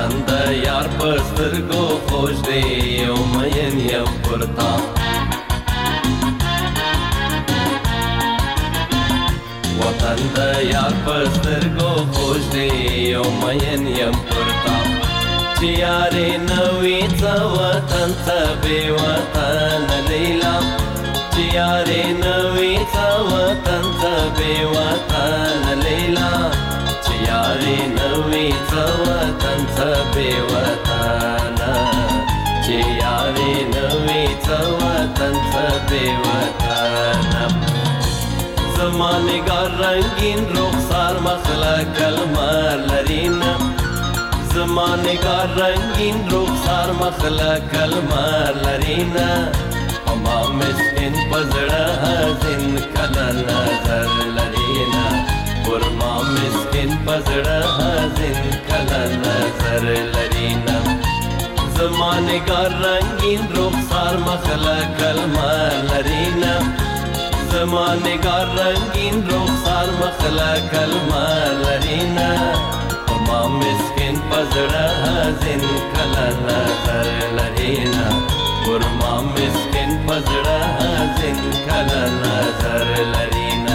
وطن د یار پسترګو خوش دی او مین یم پرتا وطن د یار پسترګو خوش دی او مین یم پرتا چې یارې نوې څه وطن څه بې وطن لیلا چې یارې نوې څه وطن څه بې وطن لیلا چې یارې نوې څه وطن څه بې وطن چې یارې نوې څه وطن څه بې وطن زما نگار رنگین رخسار مخله کلمر لرینه زما نگار رنگین رخسار مخله کلمر لرینه اما مسکن پزړه حزین کله نظر لرینه ورما مسکن پزړه حزین کله نظر لرینه زما نگار رنگین رخسار مخله کلمر لرینه زما نگار رنگین رخسار مخله کلمر لرینه اما مسکن پزړه حزین کله نظر لرینه ورما مسکن پزړه حزین کله نظر لرینه